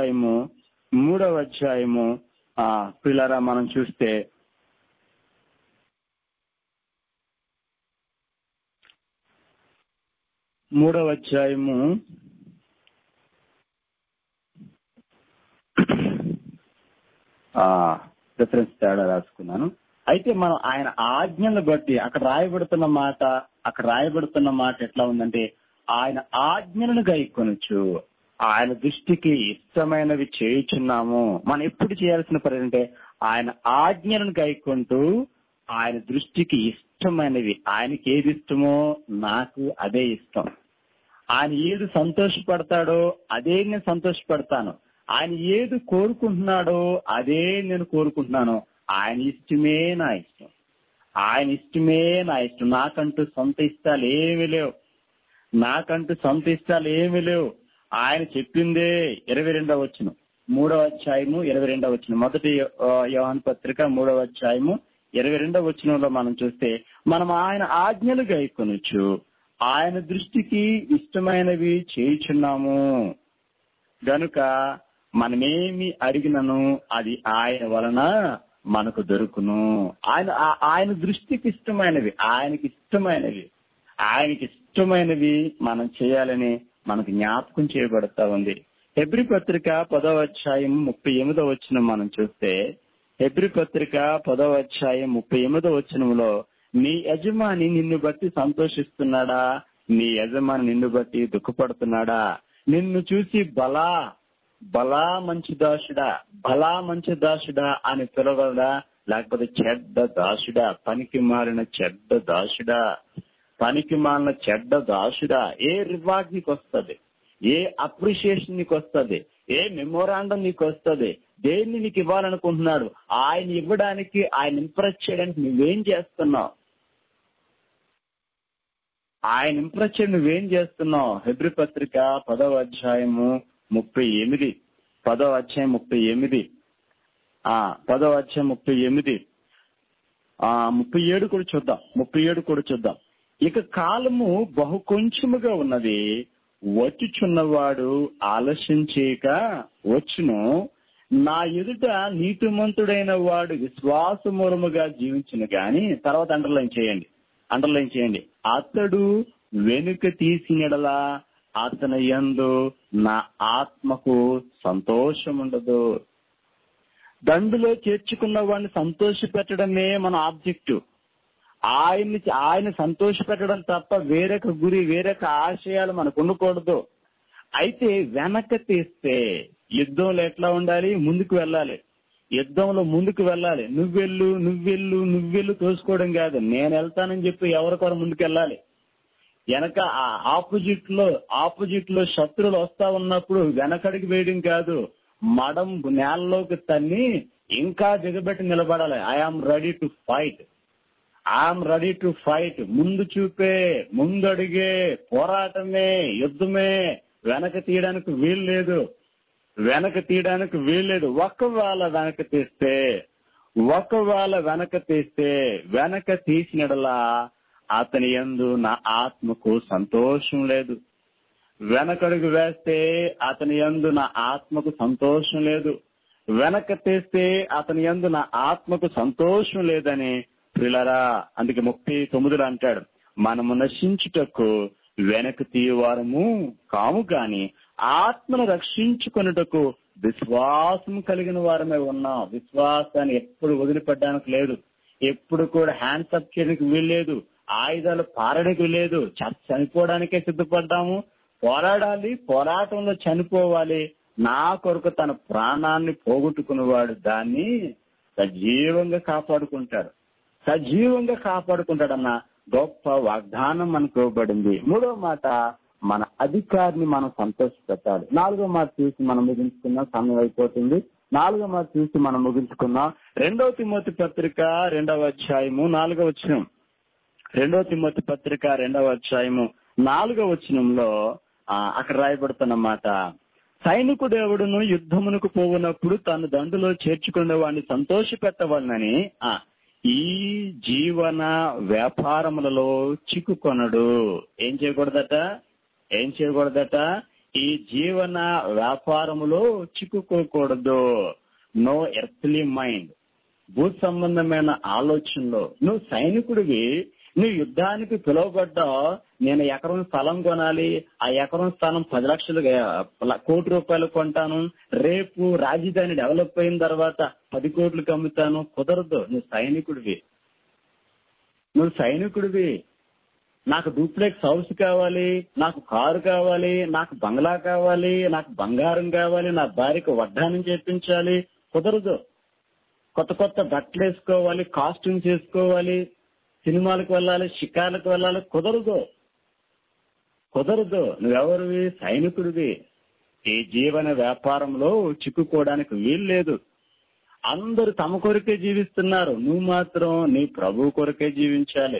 అధ్యాయము పిల్లరా మనం చూస్తే 3వ అధ్యాయము రిఫరెన్స్ తేడా రాసుకున్నాను. అయితే మనం ఆయన ఆజ్ఞలను బట్టి అక్కడ రాయబడుతున్న మాట ఎట్లా ఉందంటే, ఆయన ఆజ్ఞలను గైకొనొచ్చు, ఆయన దృష్టికి ఇష్టమైనవి చేయుచున్నాము. మనం ఎప్పుడు చేయాల్సిన పని అంటే, ఆయన ఆజ్ఞలను గైకొంటూ ఆయన దృష్టికి ఇష్టమైనవి, ఆయనకి ఏది ఇష్టమో నాకు అదే ఇష్టం. ఆయన ఏది సంతోషపడతాడో అదే నేను సంతోషపడతాను. ఆయన ఏది కోరుకుంటున్నాడో అదే నేను కోరుకుంటున్నాను. ఆయన ఇష్టమే నా ఇష్టం. నాకంటూ సొంత ఇష్టాలు ఏమీ లేవు. ఆయన చెప్పిందే 22వ వచనం, 3వ అధ్యాయము 22వ వచనం. మొదటి యోహాను పత్రిక 3వ అధ్యాయము 22వ వచనంలో మనం చూస్తే, మనం ఆయన ఆజ్ఞలు గైకొనొచ్చు, ఆయన దృష్టికి ఇష్టమైనవి చేయుచున్నాము గనుక మనమేమి అడిగినను అది ఆయన వలన మనకు దొరుకును. ఆయన దృష్టికి ఇష్టమైనవి, ఆయనకి ఇష్టమైనవి మనం చేయాలని మనకు జ్ఞాపకం చేయబడతా ఉంది. హెబ్రీ పత్రిక 10వ అధ్యాయం 38వ వచనం మనం చూస్తే, హెబ్రీ పత్రిక 10వ అధ్యాయం 38వ వచనంలో, నీ యజమాని నిన్ను బట్టి సంతోషిస్తున్నాడా, నీ యజమాని నిన్ను బట్టి దుఃఖపడుతున్నాడా? నిన్ను చూసి బలా మంచి దాసుడా అని పిలవగలడా? లేకపోతే చెడ్డ దాసుడా, పనికి మాలిన చెడ్డ దాసుడా? ఏ రివార్డ్ నీకు వస్తుంది? ఏ అప్రిషియేషన్ నీకు వస్తుంది? ఏ మెమోరాండం నీకు వస్తుంది? దేన్ని నీకు ఇవ్వాలనుకుంటున్నాడు? ఆయన ఇవ్వడానికి, ఆయన ఇంప్రెస్ చేయడానికి నువ్వేం చేస్తున్నావు? హెబ్రీ పత్రిక 10వ అధ్యాయము 38, 10వ అధ్యాయం 38, 37 కూడా చూద్దాం. ఇక కాలము బహు కొంచెముగా ఉన్నది, వచ్చుచున్నవాడు ఆలస్యం చేయక వచ్చును. నా ఎదుట నీతిమంతుడైన వాడు విశ్వాసమూలముగా జీవించును గాని, తర్వాత అండర్లైన్ చేయండి, అతడు వెనుక తీసినడలా అతని యందు నా ఆత్మకు సంతోషం ఉండదు. దండులో చేర్చుకున్న వాడిని సంతోష పెట్టడమే మన ఆబ్జెక్టివ్. ఆయన సంతోష పెట్టడం తప్ప వేరొక గురి, వేరొక ఆశయాలు మనకు ఉండకూడదు. అయితే వెనక తీస్తే యుద్ధంలో ఎట్లా ఉండాలి? ముందుకు వెళ్ళాలి. నువ్వెళ్ళు తోసుకోవడం కాదు, నేను వెళ్తానని చెప్పి ఎవరికొర ముందుకు వెళ్ళాలి. వెనక ఆపోజిట్ లో శత్రువులు వస్తా ఉన్నప్పుడు వెనకడికి వేయడం కాదు, మడం నేలలోకి తన్ని ఇంకా దిగబెట్టి నిలబడాలి. I am ready to fight. ముందు చూపే, ముందడిగే, పోరాటమే, యుద్ధమే. వెనక తీయడానికి వీల్లేదు. ఒకవేళ వెనక తీస్తే వెనక తీసినడలా అతని యందు నా ఆత్మకు సంతోషం లేదు. వెనకడుగు వేస్తే అతని యందు నా ఆత్మకు సంతోషం లేదు. వెనక తీస్తే అతని యందు నా ఆత్మకు సంతోషం లేదని ప్రియులారా, అందుకే 39 అంటాడు, మనము నశించుటకు వెనక తీయవారము కాము గాని ఆత్మను రక్షించుకొనుటకు విశ్వాసం కలిగిన వారమే ఉన్నాం. విశ్వాసాన్ని ఎప్పుడు వదిలిపెట్టడానికి లేదు. ఎప్పుడు కూడా హ్యాండ్స్ అప్ చేయడానికి వీల్లేదు. ఆయుధాలు పారడానికి లేదు. చనిపోవడానికే సిద్ధపడ్డాము. పోరాడాలి, పోరాటంలో చనిపోవాలి. నా కొరకు తన ప్రాణాన్ని పోగొట్టుకున్నవాడు దాన్ని సజీవంగా కాపాడుకుంటాడన్న గొప్ప వాగ్దానం మనకు ఇవ్వబడింది. 3వ మాట, మన అధికారిని మనం సంతోషపెట్టాలి. 4వ మాట చూసి మనం ముగించుకున్నాం, సమయం అయిపోతుంది. 4వ మాట చూసి మనం ముగించుకున్నాం. 2వ తిమోతి పత్రిక 2వ అధ్యాయము 4వ వచనం. 2వ తిమోతి పత్రిక 2వ అధ్యాయము 4వ వచనంలో అక్కడ రాయబడుతున్న మాట, సైనికుడు ఎవడును యుద్ధమునకు పోవునప్పుడు తన దండులో చేర్చుకునే వాడిని సంతోష పెట్టవాలని ఈ జీవన వ్యాపారములలో చిక్కుకొనడు. ఏం చేయకూడదట? ఈ జీవన వ్యాపారములో చిక్కుకోకూడదు. నో ఎర్త్లీ మైండ్, భూ సంబంధమైన ఆలోచనలో. నువ్వు సైనికుడివి, నువ్వు యుద్ధానికి పిలువబడ్డావు. నేను ఎకరం స్థలం కొనాలి, ఆ ఎకరం స్థలం 10 లక్షలు కోటి రూపాయలు కొంటాను, రేపు రాజధాని డెవలప్ అయిన తర్వాత 10 కోట్లకు అమ్ముతాను. కుదరదు. నువ్వు సైనికుడివి. నాకు డూప్లెక్స్ హౌస్ కావాలి, నాకు కారు కావాలి, నాకు బంగ్లా కావాలి, నాకు బంగారం కావాలి, నా భార్యకు వడ్డానం చేపించాలి. కుదరదు. కొత్త బట్టలు వేసుకోవాలి, కాస్ట్యూమ్స్ వేసుకోవాలి, సినిమాలకు వెళ్ళాలి, షికార్లకు వెళ్ళాలి. కుదరదు. నువ్వెవరివి? సైనికుడివి. ఈ జీవన వ్యాపారంలో చిక్కుకోవడానికి వీల్లేదు. అందరూ తమ కొరకే జీవిస్తున్నారు, నువ్వు మాత్రం నీ ప్రభు కొరకే జీవించాలి.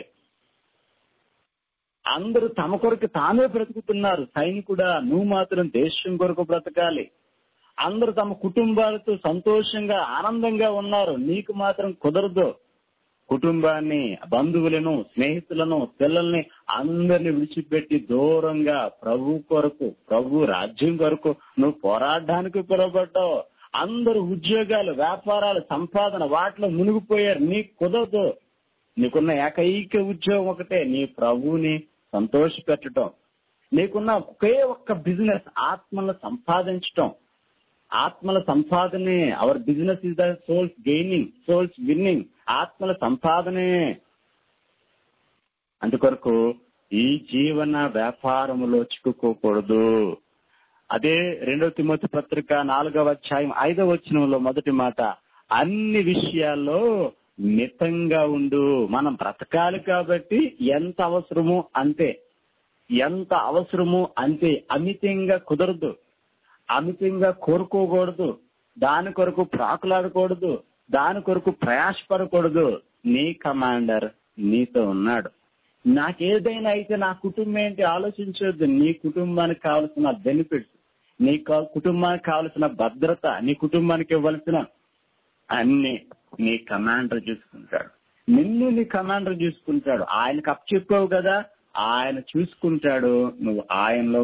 అందరూ తమ కొరకు తామే బ్రతుకుతున్నారు. సైనికుడా, నువ్వు మాత్రం దేశం కొరకు బ్రతకాలి. అందరూ తమ కుటుంబాలతో సంతోషంగా ఆనందంగా ఉన్నారు, నీకు మాత్రం కుదరదు. కుటుంబాన్ని, బంధువులను, స్నేహితులను, పిల్లల్ని అందరిని విడిచిపెట్టి దూరంగా ప్రభు కొరకు, ప్రభు రాజ్యం కొరకు నువ్వు పోరాడడానికి పిలువబడ్డావు. అందరూ ఉద్యోగాలు, వ్యాపారాలు, సంపాదన వాటిలో మునిగిపోయారు. నీకు కుదరదు. నీకున్న ఏకైక ఉద్యోగం ఒకటే, నీ ప్రభువుని సంతోష పెట్టడం. నీకున్న ఒకే ఒక్క బిజినెస్, ఆత్మలను సంపాదించటం. ఆత్మల సంపాదనే. Our business is the souls gaining, souls winning. ఆత్మల సంపాదనే. అందుకొరకు ఈ జీవన వ్యాపారములో చిక్కుకోకూడదు. అదే 2వ తిమోతి పత్రిక 4వ అధ్యాయం 5వ వచనంలో మొదటి మాట, అన్ని విషయాల్లో మితంగా ఉండు. మనం బ్రతకాలి కాబట్టి ఎంత అవసరమో అంతే. అమితంగా కుదరదు. అమితంగా కోరుకోకూడదు. దాని కొరకు ప్రాకులాడకూడదు. దాని కొరకు ప్రయాసపడకూడదు. నీ కమాండర్ నీతో ఉన్నాడు. నాకేదైనా అయితే నా కుటుంబం ఏంటి ఆలోచించొద్దు. నీ కుటుంబానికి కావలసిన బెనిఫిట్స్, నీ కుటుంబానికి కావలసిన భద్రత, నీ కుటుంబానికి ఇవ్వాల్సిన అన్ని నీ కమాండర్ చూసుకుంటాడు. నీ కమాండర్ చూసుకుంటాడు. ఆయనకు అప్పచెప్పావు కదా, ఆయన చూసుకుంటాడు. నువ్వు ఆయనలో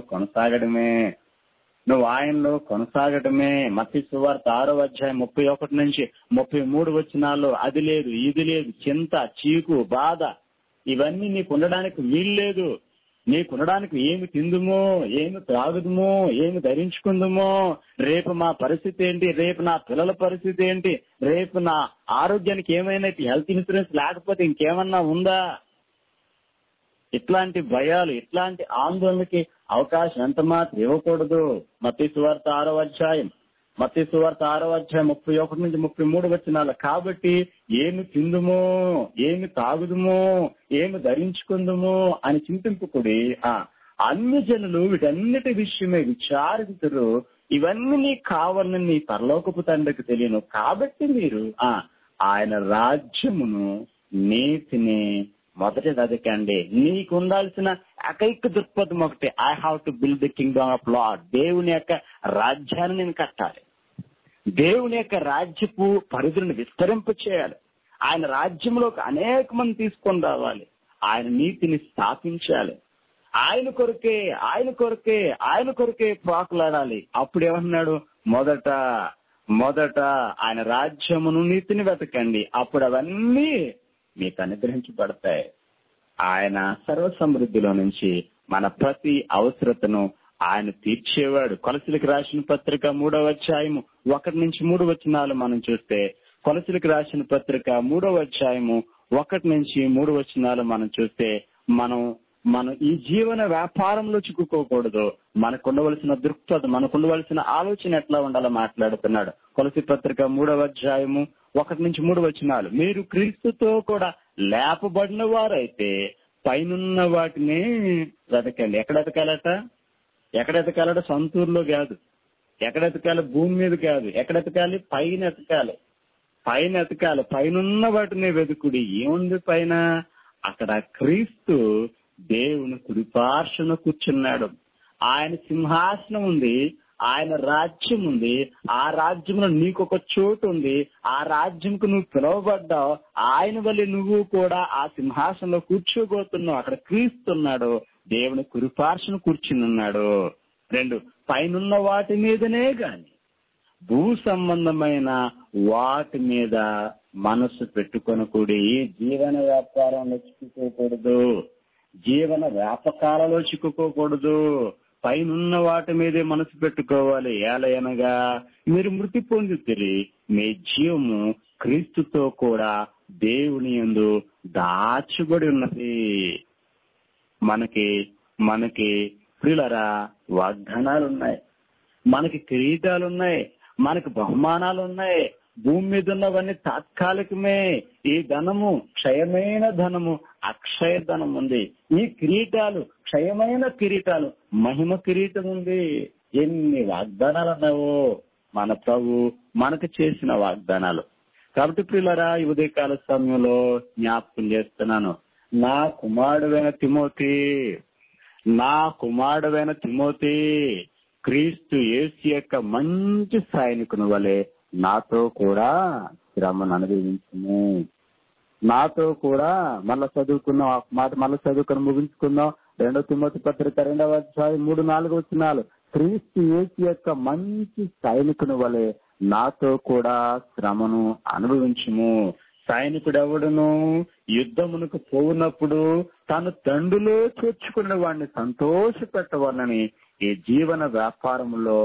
కొనసాగడమే. మత్తయి సువార్త 6వ అధ్యాయం 31 నుంచి 33 వచనాల్లో అది లేదు, ఇది లేదు, చింత, చీకు, బాధ ఇవన్నీ నీకు ఉండడానికి వీల్లేదు. నీకుండడానికి ఏమి తిందుమో, ఏమి త్రాగుదుమో, ఏమి ధరించుకుందుమో, రేపు మా పరిస్థితి ఏంటి, రేపు నా పిల్లల పరిస్థితి ఏంటి, రేపు నా ఆరోగ్యానికి ఏమైనా హెల్త్ ఇన్సూరెన్స్ లేకపోతే ఇంకేమన్నా ఉందా? ఇట్లాంటి భయాలు, ఇట్లాంటి ఆందోళనకి అవకాశం ఎంత మాత్రం ఇవ్వకూడదు. మత్తయి సువార్త 6వ అధ్యాయం మత్తయి సువార్త 6:31-33 కాబట్టి ఏమి తిందుమో, ఏమి తాగుదుమో, ఏమి ధరించుకుందుమో అని చింతింపుకుడి. అన్ని జనులు వీటన్నిటి విషయమే విచారింతురు. ఇవన్నీ నీకు కావాలని నీ పరలోకపు తండ్రికి తెలియను. కాబట్టి మీరు ఆయన రాజ్యమును, నీతిని మొదటి వెతకండి. నీకు ఉండాల్సిన ఏకైక దృక్పథం ఒకటి, I have to build the kingdom of Lord. దేవుని యొక్క రాజ్యాన్ని నేను కట్టాలి. దేవుని యొక్క రాజ్యపు పరిధులను విస్తరింప చేయాలి. ఆయన రాజ్యంలోకి అనేక మంది తీసుకొని రావాలి. ఆయన నీతిని స్థాపించాలి. ఆయన కొరకే ఆయన కొరకే ఆయన కొరకే ప్రాకులాడాలి. అప్పుడు ఏమన్నాడు? మొదట ఆయన రాజ్యమును, నీతిని వెతకండి, అప్పుడు అవన్నీ మీకు అనుగ్రహించబడతాయి. ఆయన సర్వ సమృద్ధిలో నుంచి మన ప్రతి అవసరతను ఆయన తీర్చేవాడు. కొలసీలకు రాసిన పత్రిక 3:1-3 మనం చూస్తే, కొలసీలకు రాసిన పత్రిక 3:1-3 మనం చూస్తే, మనం ఈ జీవన వ్యాపారంలో చిక్కుకోకూడదు. మనకు ఉండవలసిన దృక్పథం, మనకు ఉండవలసిన ఆలోచన ఎట్లా ఉండాలో మాట్లాడుతున్నాడు. కొలసీ పత్రిక 3:1-3 మీరు క్రీస్తుతో కూడా లేపబడిన వారైతే పైనున్న వాటిని వెతకండి. ఎక్కడ ఎతకాలట? సొంతూరులో కాదు. ఎక్కడ ఎతకాలి? భూమి మీద కాదు. ఎక్కడ ఎతకాలి? పైన ఎతకాలి. పైనున్న వాటిని వెతుకుడి. ఏముంది పైన? అక్కడ క్రీస్తు దేవుని కుడిపార్శ్వన కూర్చున్నాడు. ఆయన సింహాసనం ఉంది, ఆయన రాజ్యం ఉంది. ఆ రాజ్యంలో నీకొక చోటు ఉంది. ఆ రాజ్యంకు నువ్వు పిలువబడ్డావు. ఆయన వల్ల నువ్వు కూడా ఆ సింహాసనంలో కూర్చోబోతున్నావు. అక్కడ క్రీస్తున్నాడు, దేవుని కుడిపార్శ్వన కూర్చుని ఉన్నాడు. 2, పైనున్న వాటి మీదనే గాని భూ సంబంధమైన వాటి మీద మనసు పెట్టుకొనకూడి. జీవన వ్యాపారంలో చిక్కుకోకూడదు, జీవన వ్యాపకాలలో చిక్కుకోకూడదు. పైనున్న వాటి మీదే మనసు పెట్టుకోవాలి. ఏలయనగా మీరు మృతి పొందితిరి, మీ జీవము క్రీస్తుతో కూడా దేవుని యందు దాచబడి ఉన్నది. మనకి ప్రియులరా వాగ్దానాలు ఉన్నాయి, మనకి కిరీటాలున్నాయి, మనకి బహుమానాలు ఉన్నాయి. భూమి మీద ఉన్నవన్నీ తాత్కాలికమే. ఈ ధనము క్షయమైన ధనము, అక్షయ ధనం ఉంది. ఈ కిరీటాలు క్షయమైన కిరీటాలు, మహిమ కిరీటం ఉంది. ఎన్ని వాగ్దానాలు ఉన్నావో మన ప్రభు మనకు చేసిన వాగ్దానాలు. కాబట్టి ప్రియులరా, ఈ ఉదయకాల సమయంలో జ్ఞాపకం చేస్తున్నాను, నా కుమారుడైన తిమోతి క్రీస్తు యేసు యొక్క మంచి సైనికుని వలె నాతో కూడా శ్రమను అనుభవించును. నాతో కూడా మళ్ళా చదువుకుని ముగించుకుందాం. 2 తిమోతి పత్రిక 2:3-4 క్రీస్తు యేసు యొక్క మంచి సైనికుని వలె నాతో కూడా శ్రమను అనుభవించుము. సైనికుడెవడును యుద్ధమునకు పోవునప్పుడు తను తండ్రిలో చేర్చుకున్న వాడిని సంతోష పెట్టవాలని ఈ జీవన వ్యాపారంలో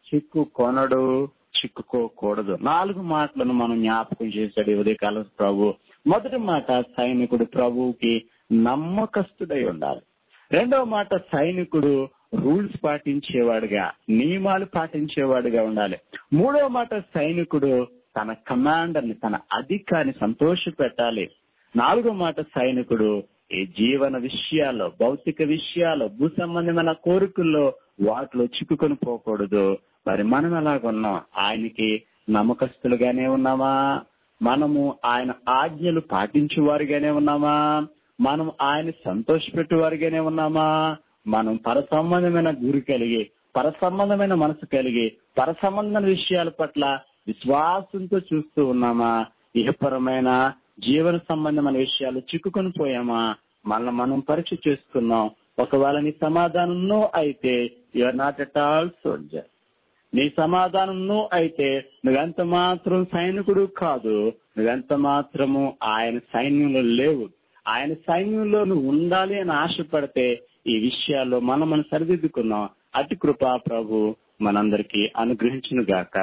చిక్కుకోకూడదు. 4 మాటలను మనం జ్ఞాపకం చేశాడు ఈ ఉదయకాల ప్రభు. మొదటి మాట, సైనికుడు ప్రభువుకి నమ్మకస్తుడై ఉండాలి. 2వ మాట, సైనికుడు రూల్స్ పాటించేవాడుగా, నియమాలు పాటించేవాడుగా ఉండాలి. 3వ మాట, సైనికుడు తన కమాండర్ని, తన అధికారిని సంతోష పెట్టాలి. 4వ మాట, సైనికుడు ఈ జీవన విషయాల్లో, భౌతిక విషయాల్లో, భూ సంబంధమైన కోరికల్లో వాటిలో చిక్కుకొని పోకూడదు. మరి మనం ఎలాగున్నాం? ఆయనకి నమ్మకస్తులుగానే ఉన్నామా? మనము ఆయన ఆజ్ఞలు పాటించేవారిగానే ఉన్నామా? మనం ఆయన సంతోషపెట్టేవారిగానే ఉన్నామా? మనం పరసంబంధమైన గురి కలిగి, పరసంబంధమైన మనసు కలిగి, పరసంబంధమైన విషయాల పట్ల విశ్వాసంతో చూస్తూ ఉన్నామా? ఇహపరమైన జీవన సంబంధమైన విషయాలు చిక్కుకొని పోయామా? మనం పరీక్ష చేసుకున్నాం. ఒకవేళ నీ సమాధానం నో అయితే you are not at all soldier. నీ సమాధానం నో అయితే నువ్వెంత మాత్రం సైనికుడు కాదు, నువ్వెంత మాత్రము ఆయన సైన్యంలో లేవు. ఆయన సైన్యంలో నువ్వు ఉండాలి అని ఆశపడితే ఈ విషయాల్లో మనం సరిదిద్దుకున్నాం. అతి కృపా ప్రభు మనందరికీ అనుగ్రహించును గాక.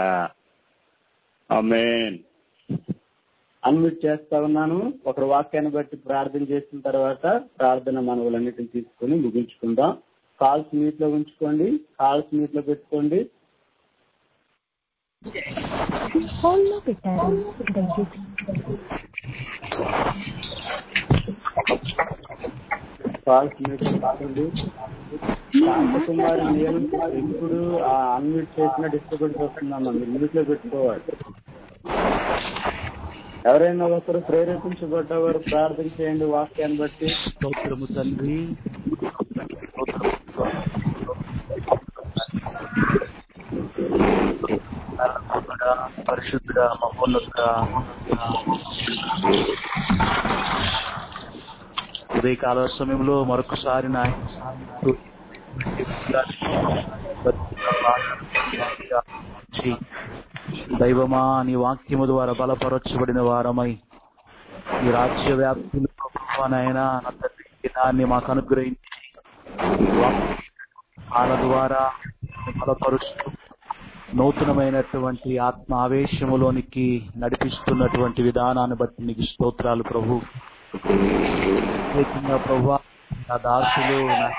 ఆమేన్. అన్మ్యూట్ చేస్తా ఉన్నాను. ఒకరు వాక్యాన్ని బట్టి ప్రార్థన చేసిన తర్వాత ప్రార్థన మనవులన్నిటిని తీసుకుని ముగించుకుందాం. కాల్స్ మ్యూట్ లో ఉంచుకోండి, కాల్స్ మ్యూట్ లో పెట్టుకోండి. హోల్లో పెట్టారు. దయచేసి శాంతకుమారి ఎప్పుడు అన్మ్యూట్ చేసిన డిస్టర్బెన్స్ వస్తుందమ్మా, మీరు మ్యూట్ లో పెట్టుకోవాలి. ఎవరైనా ఒకరు ప్రేరేపించబడ్డవారు ప్రార్థన చేయండి వాక్యాన్ని బట్టి. స్తోత్రము తండ్రి, పరిశుద్ధుడా, మహోన్నతుడా, ఉదయకాల సమయంలో మరొకసారి దైవమా నీ వాక్యము ద్వారా బలపరచబడిన వారమై ఈ రాజ్య వ్యాప్తిలో నాయనా దాన్ని మాకు అనుగ్రహించి వాళ్ళ ద్వారా బలపరుస్తూ నూతనమైనటువంటి ఆత్మ ఆవేశములోనికి నడిపిస్తున్నటువంటి విధానాన్ని బట్టి నీకు స్తోత్రాలు ప్రభు. ప్రభు నా దాసులు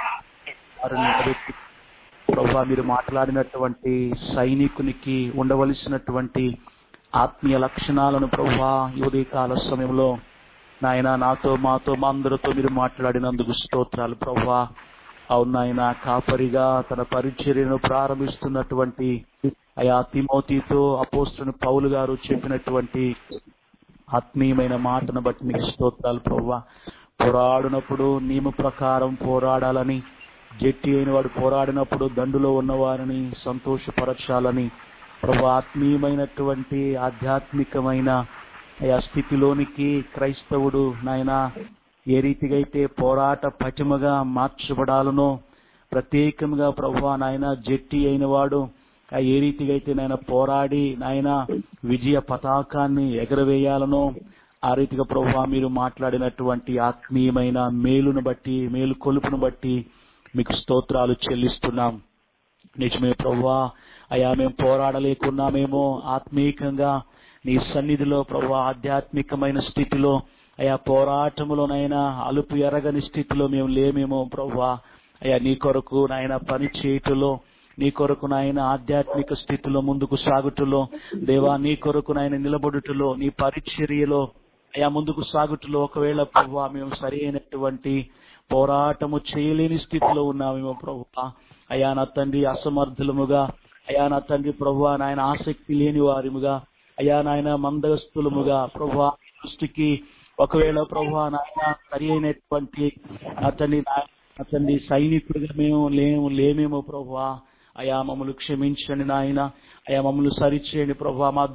ప్రభు మీరు మాట్లాడినటువంటి సైనికునికి ఉండవలసినటువంటి ఆత్మీయ లక్షణాలను ప్రభు ఈ ఉదయకాల సమయంలో నాయన నాతో మాతో మా అందరితో మీరు మాట్లాడినందుకు స్తోత్రాలు ప్రభు. అవును నాయన, కాపరిగా తన పరిచర్యను ప్రారంభిస్తున్నటువంటి అయా తిమోతితో అపోస్తలుని పౌలు గారు చెప్పినటువంటి ఆత్మీయమైన మాటను బట్టి మీకు స్తోత్రాలు ప్రభు. పోరాడినప్పుడు నియమ ప్రకారం పోరాడాలని, జట్టి అయిన వాడు పోరాడినప్పుడు దండులో ఉన్నవారిని సంతోషపరచాలని ప్రభు ఆత్మీయమైనటువంటి ఆధ్యాత్మికమైన ఆ స్థితిలోనికి క్రైస్తవుడు నాయన ఏ రీతిగా అయితే పోరాట పటిమగా మార్చబడాలనో, ప్రత్యేకంగా ప్రభు నాయన జట్టి అయిన వాడు ఏ రీతిగా అయితే నాయన పోరాడి నాయన విజయ పతాకాన్ని ఎగరవేయాలనో ఆ రీతిగా ప్రభు మీరు మాట్లాడినటువంటి ఆత్మీయమైన మేలును బట్టి, మేలు కొలుపును బట్టి మీకు స్తోత్రాలు చెల్లిస్తున్నాం. నిజమే ప్రభువా, అయా మేము పోరాడలేకున్నామేమో ఆత్మీయంగా నీ సన్నిధిలో ప్రభు ఆధ్యాత్మికమైన స్థితిలో అయా పోరాటములోనైనా అలుపు ఎరగని స్థితిలో మేము లేమేమో ప్రభువా. అయా నీ కొరకు నాయన పని చేయుటలో, నీ కొరకు నాయన ఆధ్యాత్మిక స్థితిలో ముందుకు సాగుటలో దేవా, నీ కొరకు నాయన నిలబడుటలో, నీ పరిచర్యలో అయా ముందుకు సాగుటలో ఒకవేళ ప్రభువా మేము సరి అయినటువంటి పోరాటము చేయలేని స్థితిలో ఉన్నామేమో ప్రభువా. అయా నా తండ్రి అసమర్థులముగా, అయా నా తండ్రి ప్రభువా నాయన ఆసక్తి లేని వారిముగా, అయా నాయన మందస్థులముగా ప్రభువా దృష్టికి ఒకవేళ ప్రభువా నాయన సరి అయినటువంటి అతన్ని సైనికుడిగా మేము లేమేమో ప్రభువా. అయా మమ్మల్ని క్షమించండి నాయన, అయా మమ్మల్ని సరిచేయండి ప్రభువా. మా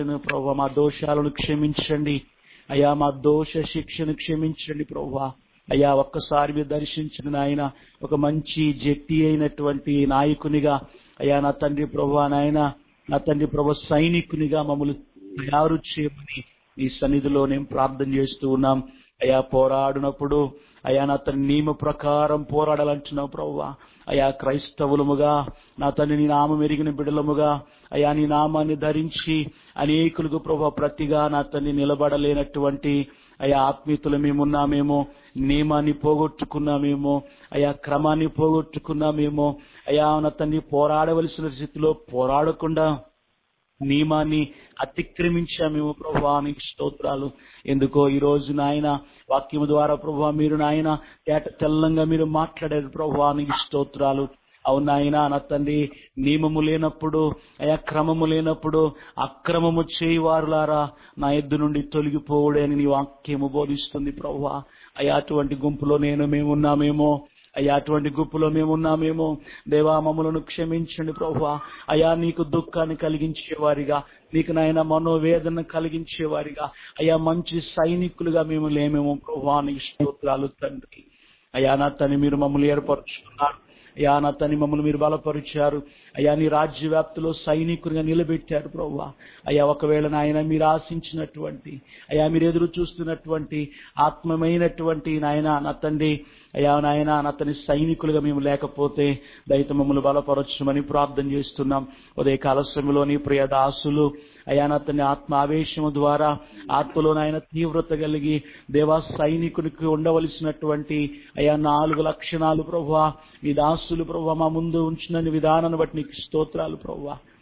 దోషాలను క్షమించండి అయా, మా దోష శిక్షను క్షమించండి ప్రభువా. అయ్యా ఒక్కసారి మీరు దర్శించిన నాయన ఒక మంచి జట్టి అయినటువంటి నాయకునిగా అయ్యా నా తండ్రి ప్రభువా నాయన, నా తండ్రి ప్రభు సైనికునిగా మమ్మల్ని తయారు చేయమని ఈ సన్నిధిలో నేను ప్రార్థన చేస్తూ ఉన్నాం. అయా పోరాడినప్పుడు అయా నా తండ్రి నియమ ప్రకారం పోరాడాలంటున్నావు ప్రభువా. అయా క్రైస్తవులముగా నా తండ్రి నీ నామం ఎరిగిన బిడ్డలముగా అయా నీ నామాన్ని ధరించి అనేకులకు ప్రభు ప్రతిగా నా తండ్రి నిలబడలేనటువంటి అయా ఆత్మీయతలు మేమున్నామేమో, నియమాన్ని పోగొట్టుకున్నామేమో, అయా క్రమాన్ని పోగొట్టుకున్నామేమో, అయా నా తండ్రి పోరాడవలసిన స్థితిలో పోరాడకుండా నియమాన్ని అతిక్రమించామేమో ప్రభువా. నీకు స్తోత్రాలు. ఎందుకో ఈ రోజు నాయన వాక్యము ద్వారా ప్రభువా మీరు నాయన తెల్లంగా మీరు మాట్లాడారు ప్రభువా. నీకు స్తోత్రాలు. అవునాయనా నా తండ్రి, నియమము లేనప్పుడు అయా క్రమము లేనప్పుడు అక్రమము చేయవారులారా నా ఎద్దు నుండి తొలగిపోవుడే అని నీ వాక్యము బోధిస్తుంది ప్రభువా. అయా అటువంటి గుంపులో మేమున్నామేమో, అయ్యా అటువంటి గుంపులో మేమున్నామేమో దేవా, మమ్మలను క్షమించండి ప్రభువా. అయా నీకు దుఃఖాన్ని కలిగించేవారిగా, నీకు నాయన మనోవేదన కలిగించేవారిగా అయా మంచి సైనికులుగా మేము లేమేమో ప్రభువా. నీకు స్తోత్రాలు తండ్రి. అయా నా తండ్రి మీరు మమ్మల్ని ఏర్పరచుకున్నారు. అయా నా తండ్రి మమ్మల్ని మీరు బలపరిచారు. అయా నీ రాజ్య వ్యాప్తిలో సైనికులుగా నిలబెట్టారు ప్రభువా. అయా ఒకవేళ నాయన మీరు ఆశించినటువంటి అయా మీరు ఎదురు చూస్తున్నటువంటి ఆత్మమైనటువంటి నాయన నా తండ్రి అయా నాయన నా తండ్రి సైనికులుగా మేము లేకపోతే దయతో మమ్మల్ని బలపరచమని ప్రార్థన చేస్తున్నాం. ఉదయకాల సమయంలో నీ ప్రియ దాసులు అయా నా తండ్రి ఆత్మ ఆవేశము ద్వారా ఆత్మలో నాయన తీవ్రత కలిగి దేవా సైనికునికి ఉండవలసినటువంటి అయా 4 లక్షణాలు ప్రభువా మీ దాసులు ప్రభువా మా ముందు ఉంచిన విధానాన్ని బట్టి నీకు స్తోత్రాలు ప్రభువా.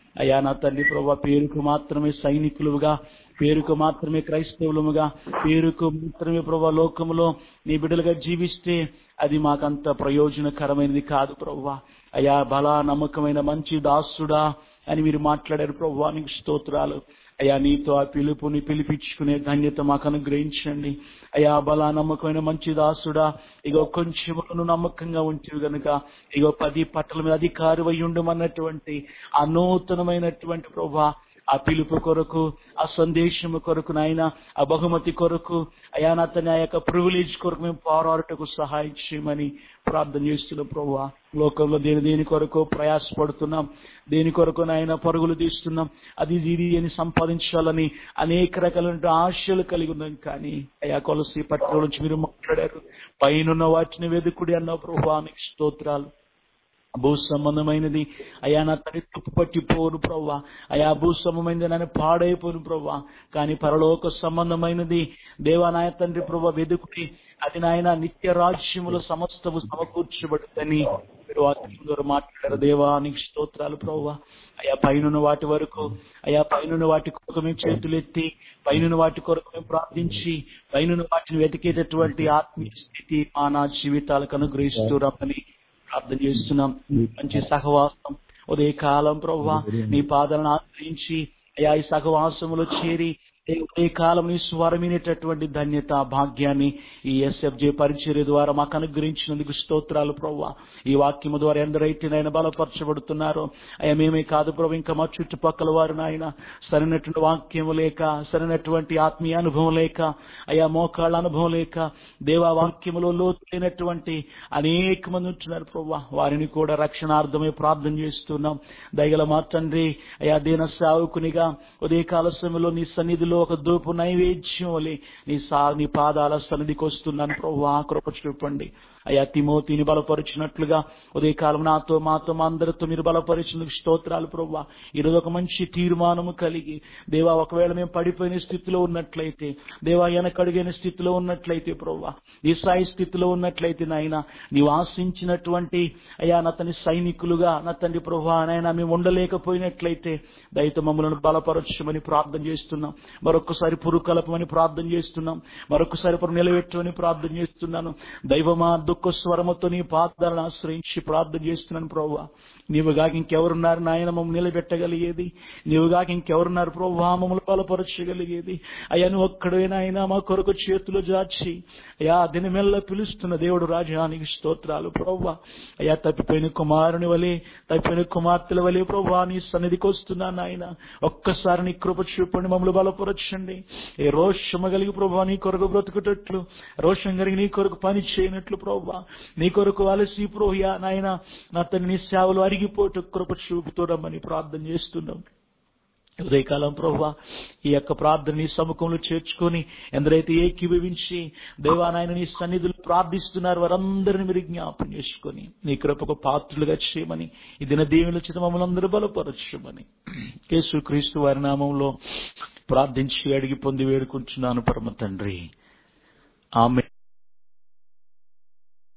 అయ్యా నా తండ్రి ప్రభా, పేరుకు మాత్రమే సైనికులుగా, పేరుకు మాత్రమే క్రైస్తవులముగా, పేరుకు మాత్రమే ప్రభా లోకములో నీ బిడ్డలుగా జీవిస్తే అది మాకంత ప్రయోజనకరమైనది కాదు ప్రభువా. అయ్యా బలా నమ్మకమైన మంచి దాసుడా అని మీరు మాట్లాడారు ప్రభువా, నీకు స్తోత్రాలు. అయ్యా నీతో ఆ పిలుపుని పిలిపించుకునే ధన్యత మాకు అనుగ్రహించండి. అయ్యా బలా నమ్మకమైన మంచి దాసుడా, ఇగో కొంచెములను నమ్మకంగా ఉంచు గనుక ఇగో 10 పట్టల మీద అధికారి అయి ఉండమన్నటువంటి ఆ నూతనమైనటువంటి ప్రభువా, ఆ పిలుపు కొరకు, ఆ సందేశము కొరకు నాయన, ఆ బహుమతి కొరకు అయా నా తన ఆ యొక్క ప్రివిలేజ్ కొరకు మేము పోరాటకు సహాయం చేయమని ప్రార్థన చేస్తున్నాం ప్రభువా. లోకంలో దేని కొరకు ప్రయాసపడుతున్నాం, దేని కొరకు నాయన పరుగులు తీస్తున్నాం, అది ఇది అని సంపాదించాలని అనేక రకాలైన ఆశలు కలిగి ఉన్నాం. కానీ అయా కొలసి పట్టణం నుంచి మీరు మాట్లాడారు, పైనున్న వాటిని వెదుకుడి అన్న ప్రభువా, మీకు స్తోత్రాలు. భూ సంబంధమైనది అయా నా తల్లి తుప్పు పట్టిపోను ప్రవ్వా, అయా భూ సంబంధమైనది నన్ను పాడైపోను ప్రవ్వా, కానీ పరలోక సంబంధమైనది దేవా నాయ తండ్రి ప్రభా వెదుకుని అది నాయన నిత్య రాజ్యములో సమస్తము సమకూర్చబడుతుందని మీరు వాక్యం ద్వారా మాట్లాడారు. దేవా నీకు స్తోత్రాలు ప్రవ్వా. అయా పైనున్న వాటి వరకు, అయా పైనున్న వాటి కొరకు మేము చేతులెత్తి, పైనున్న వాటి కొరకు మేము ప్రార్థించి, పైనున్న వాటిని వెతికేటటువంటి ఆత్మీయ స్థితి నా జీవితాలకు అనుగ్రహిస్తూ రమ్మని ప్రార్థన చేస్తున్నాం. మంచి సహవాసం ఉదయకాలం ప్రభువా నీ పాదాలను ఆశ్రయించి అయా ఈ సహవాసములో చేరి ఉదయకాలం నీ స్వరమైనటువంటి ధన్యత భాగ్యాన్ని ఈ ఎస్ఎఫ్జే పరిచర్య ద్వారా మాకు అనుగ్రహించినందుకు స్తోత్రాలు ప్రభువా. ఈ వాక్యము ద్వారా ఎందరైతే నాయన బలపరచబడుతున్నారో అయ్యా మేమే కాదు ప్రభు, ఇంకా మా చుట్టుపక్కల వారు నాయన సరైనటువంటి వాక్యము లేక, సరైనటువంటి ఆత్మీయ అనుభవం లేక, అయ్యా మోకాళ్ళ అనుభవం లేక, దేవా వాక్యములో లోతైనటువంటి అనేక మంది ఉంటున్నారు ప్రభువా. వారిని కూడా రక్షణార్థమే ప్రార్థన చేస్తున్నాం. దయగల మా తండ్రి అయ్యా దీన సేవకునిగా ఉదయకాల సమయంలో నీ సన్నిధిలో ఒక దూపు నైవేద్యం వలె నీ పాదాల సన్నిధికి వస్తున్నాను ప్రభువా, కృప చూపండి. అయ్యా తిమోతిని బలపరిచినట్లుగా ఉదయకాలం నాతో మాతో మా అందరితో మీరు బలపరిచినందుకు స్తోత్రాలు ప్రభువా. ఈరోజు ఒక మంచి తీర్మానము కలిగి దేవా, ఒకవేళ మేము పడిపోయిన స్థితిలో ఉన్నట్లయితే, దేవా వెనకడిగిన స్థితిలో ఉన్నట్లయితే ప్రభువా, నిస్సాయి స్థితిలో ఉన్నట్లయితే నాయన నీవు ఆశించినటువంటి అయ్యా నా తండ్రి సైనికులుగా నా తండ్రి ప్రభువా నాయన మేము ఉండలేకపోయినట్లయితే దయతో మమ్మల్ని బలపరచమని ప్రార్థన చేస్తున్నాం. మరొకసారి పురుకలపమని ప్రార్థన చేస్తున్నాం. మరొకసారి నిలబెట్టమని ప్రార్థన చేస్తున్నాను. దైవమా దుఃఖ స్వరముతో నీ పాదాలను ఆశ్రయించి ప్రార్థన చేస్తున్నాను ప్రభువా. నీవుగాక ఇంకెవరున్నారు నాయన మమ్మల్ని నిలబెట్టగలిగేది? నీవుగాక ఇంకెవరున్నారు ప్రభువా మమ్మల్ని బలపరచగలిగేది? అయ్యా నువ్వు ఒక్కడే నాయన మా కొరకు చేతులు జాచి అయ్యా దినమెల్ల పిలుస్తున్న దేవుడు రాజా, నీకు స్తోత్రాలు ప్రభువా. అయ్యా తప్పిపోయిన కుమారుని వలె, తప్పిపోయిన కుమార్తెల వలె ప్రభువా నీ సన్నిధికి వస్తున్నాను నాయన. ఒక్కసారి నీ కృప చూపండి, మమ్మల్ని బలపరచండి. ఏ రోషము కలిగి ప్రభువా నీ కొరకు బ్రతుకుటట్లు, రోషం కలిగి నీ కొరకు పని చేయనట్లు ప్రభువా, నీ కొరకు అలసి ప్రోహ్యా నాయన నా తండ్రి నీ సేవలు అరిగిపోటు కృప చూపుతోడమని ప్రార్థన చేస్తున్నాం. ఉదయకాలం ప్రభువా ఈ యొక్క ప్రార్థన నీ సముఖంలో చేర్చుకొని ఎందరైతే ఏకీభవించి దేవానాయన నీ సన్నిధులు ప్రార్థిస్తున్నారు వారందరిని మీరు జ్ఞాపం చేసుకొని నీ కృపకు పాత్రులుగా చేయమని, ఈ దిన దీవెనల చేత మమ్మల్ని అందరూ బలపరచమని యేసుక్రీస్తు వారి నామంలో ప్రార్థించి అడిగి పొంది వేడుకుంటున్నాను పరమ తండ్రి, ఆమేన్.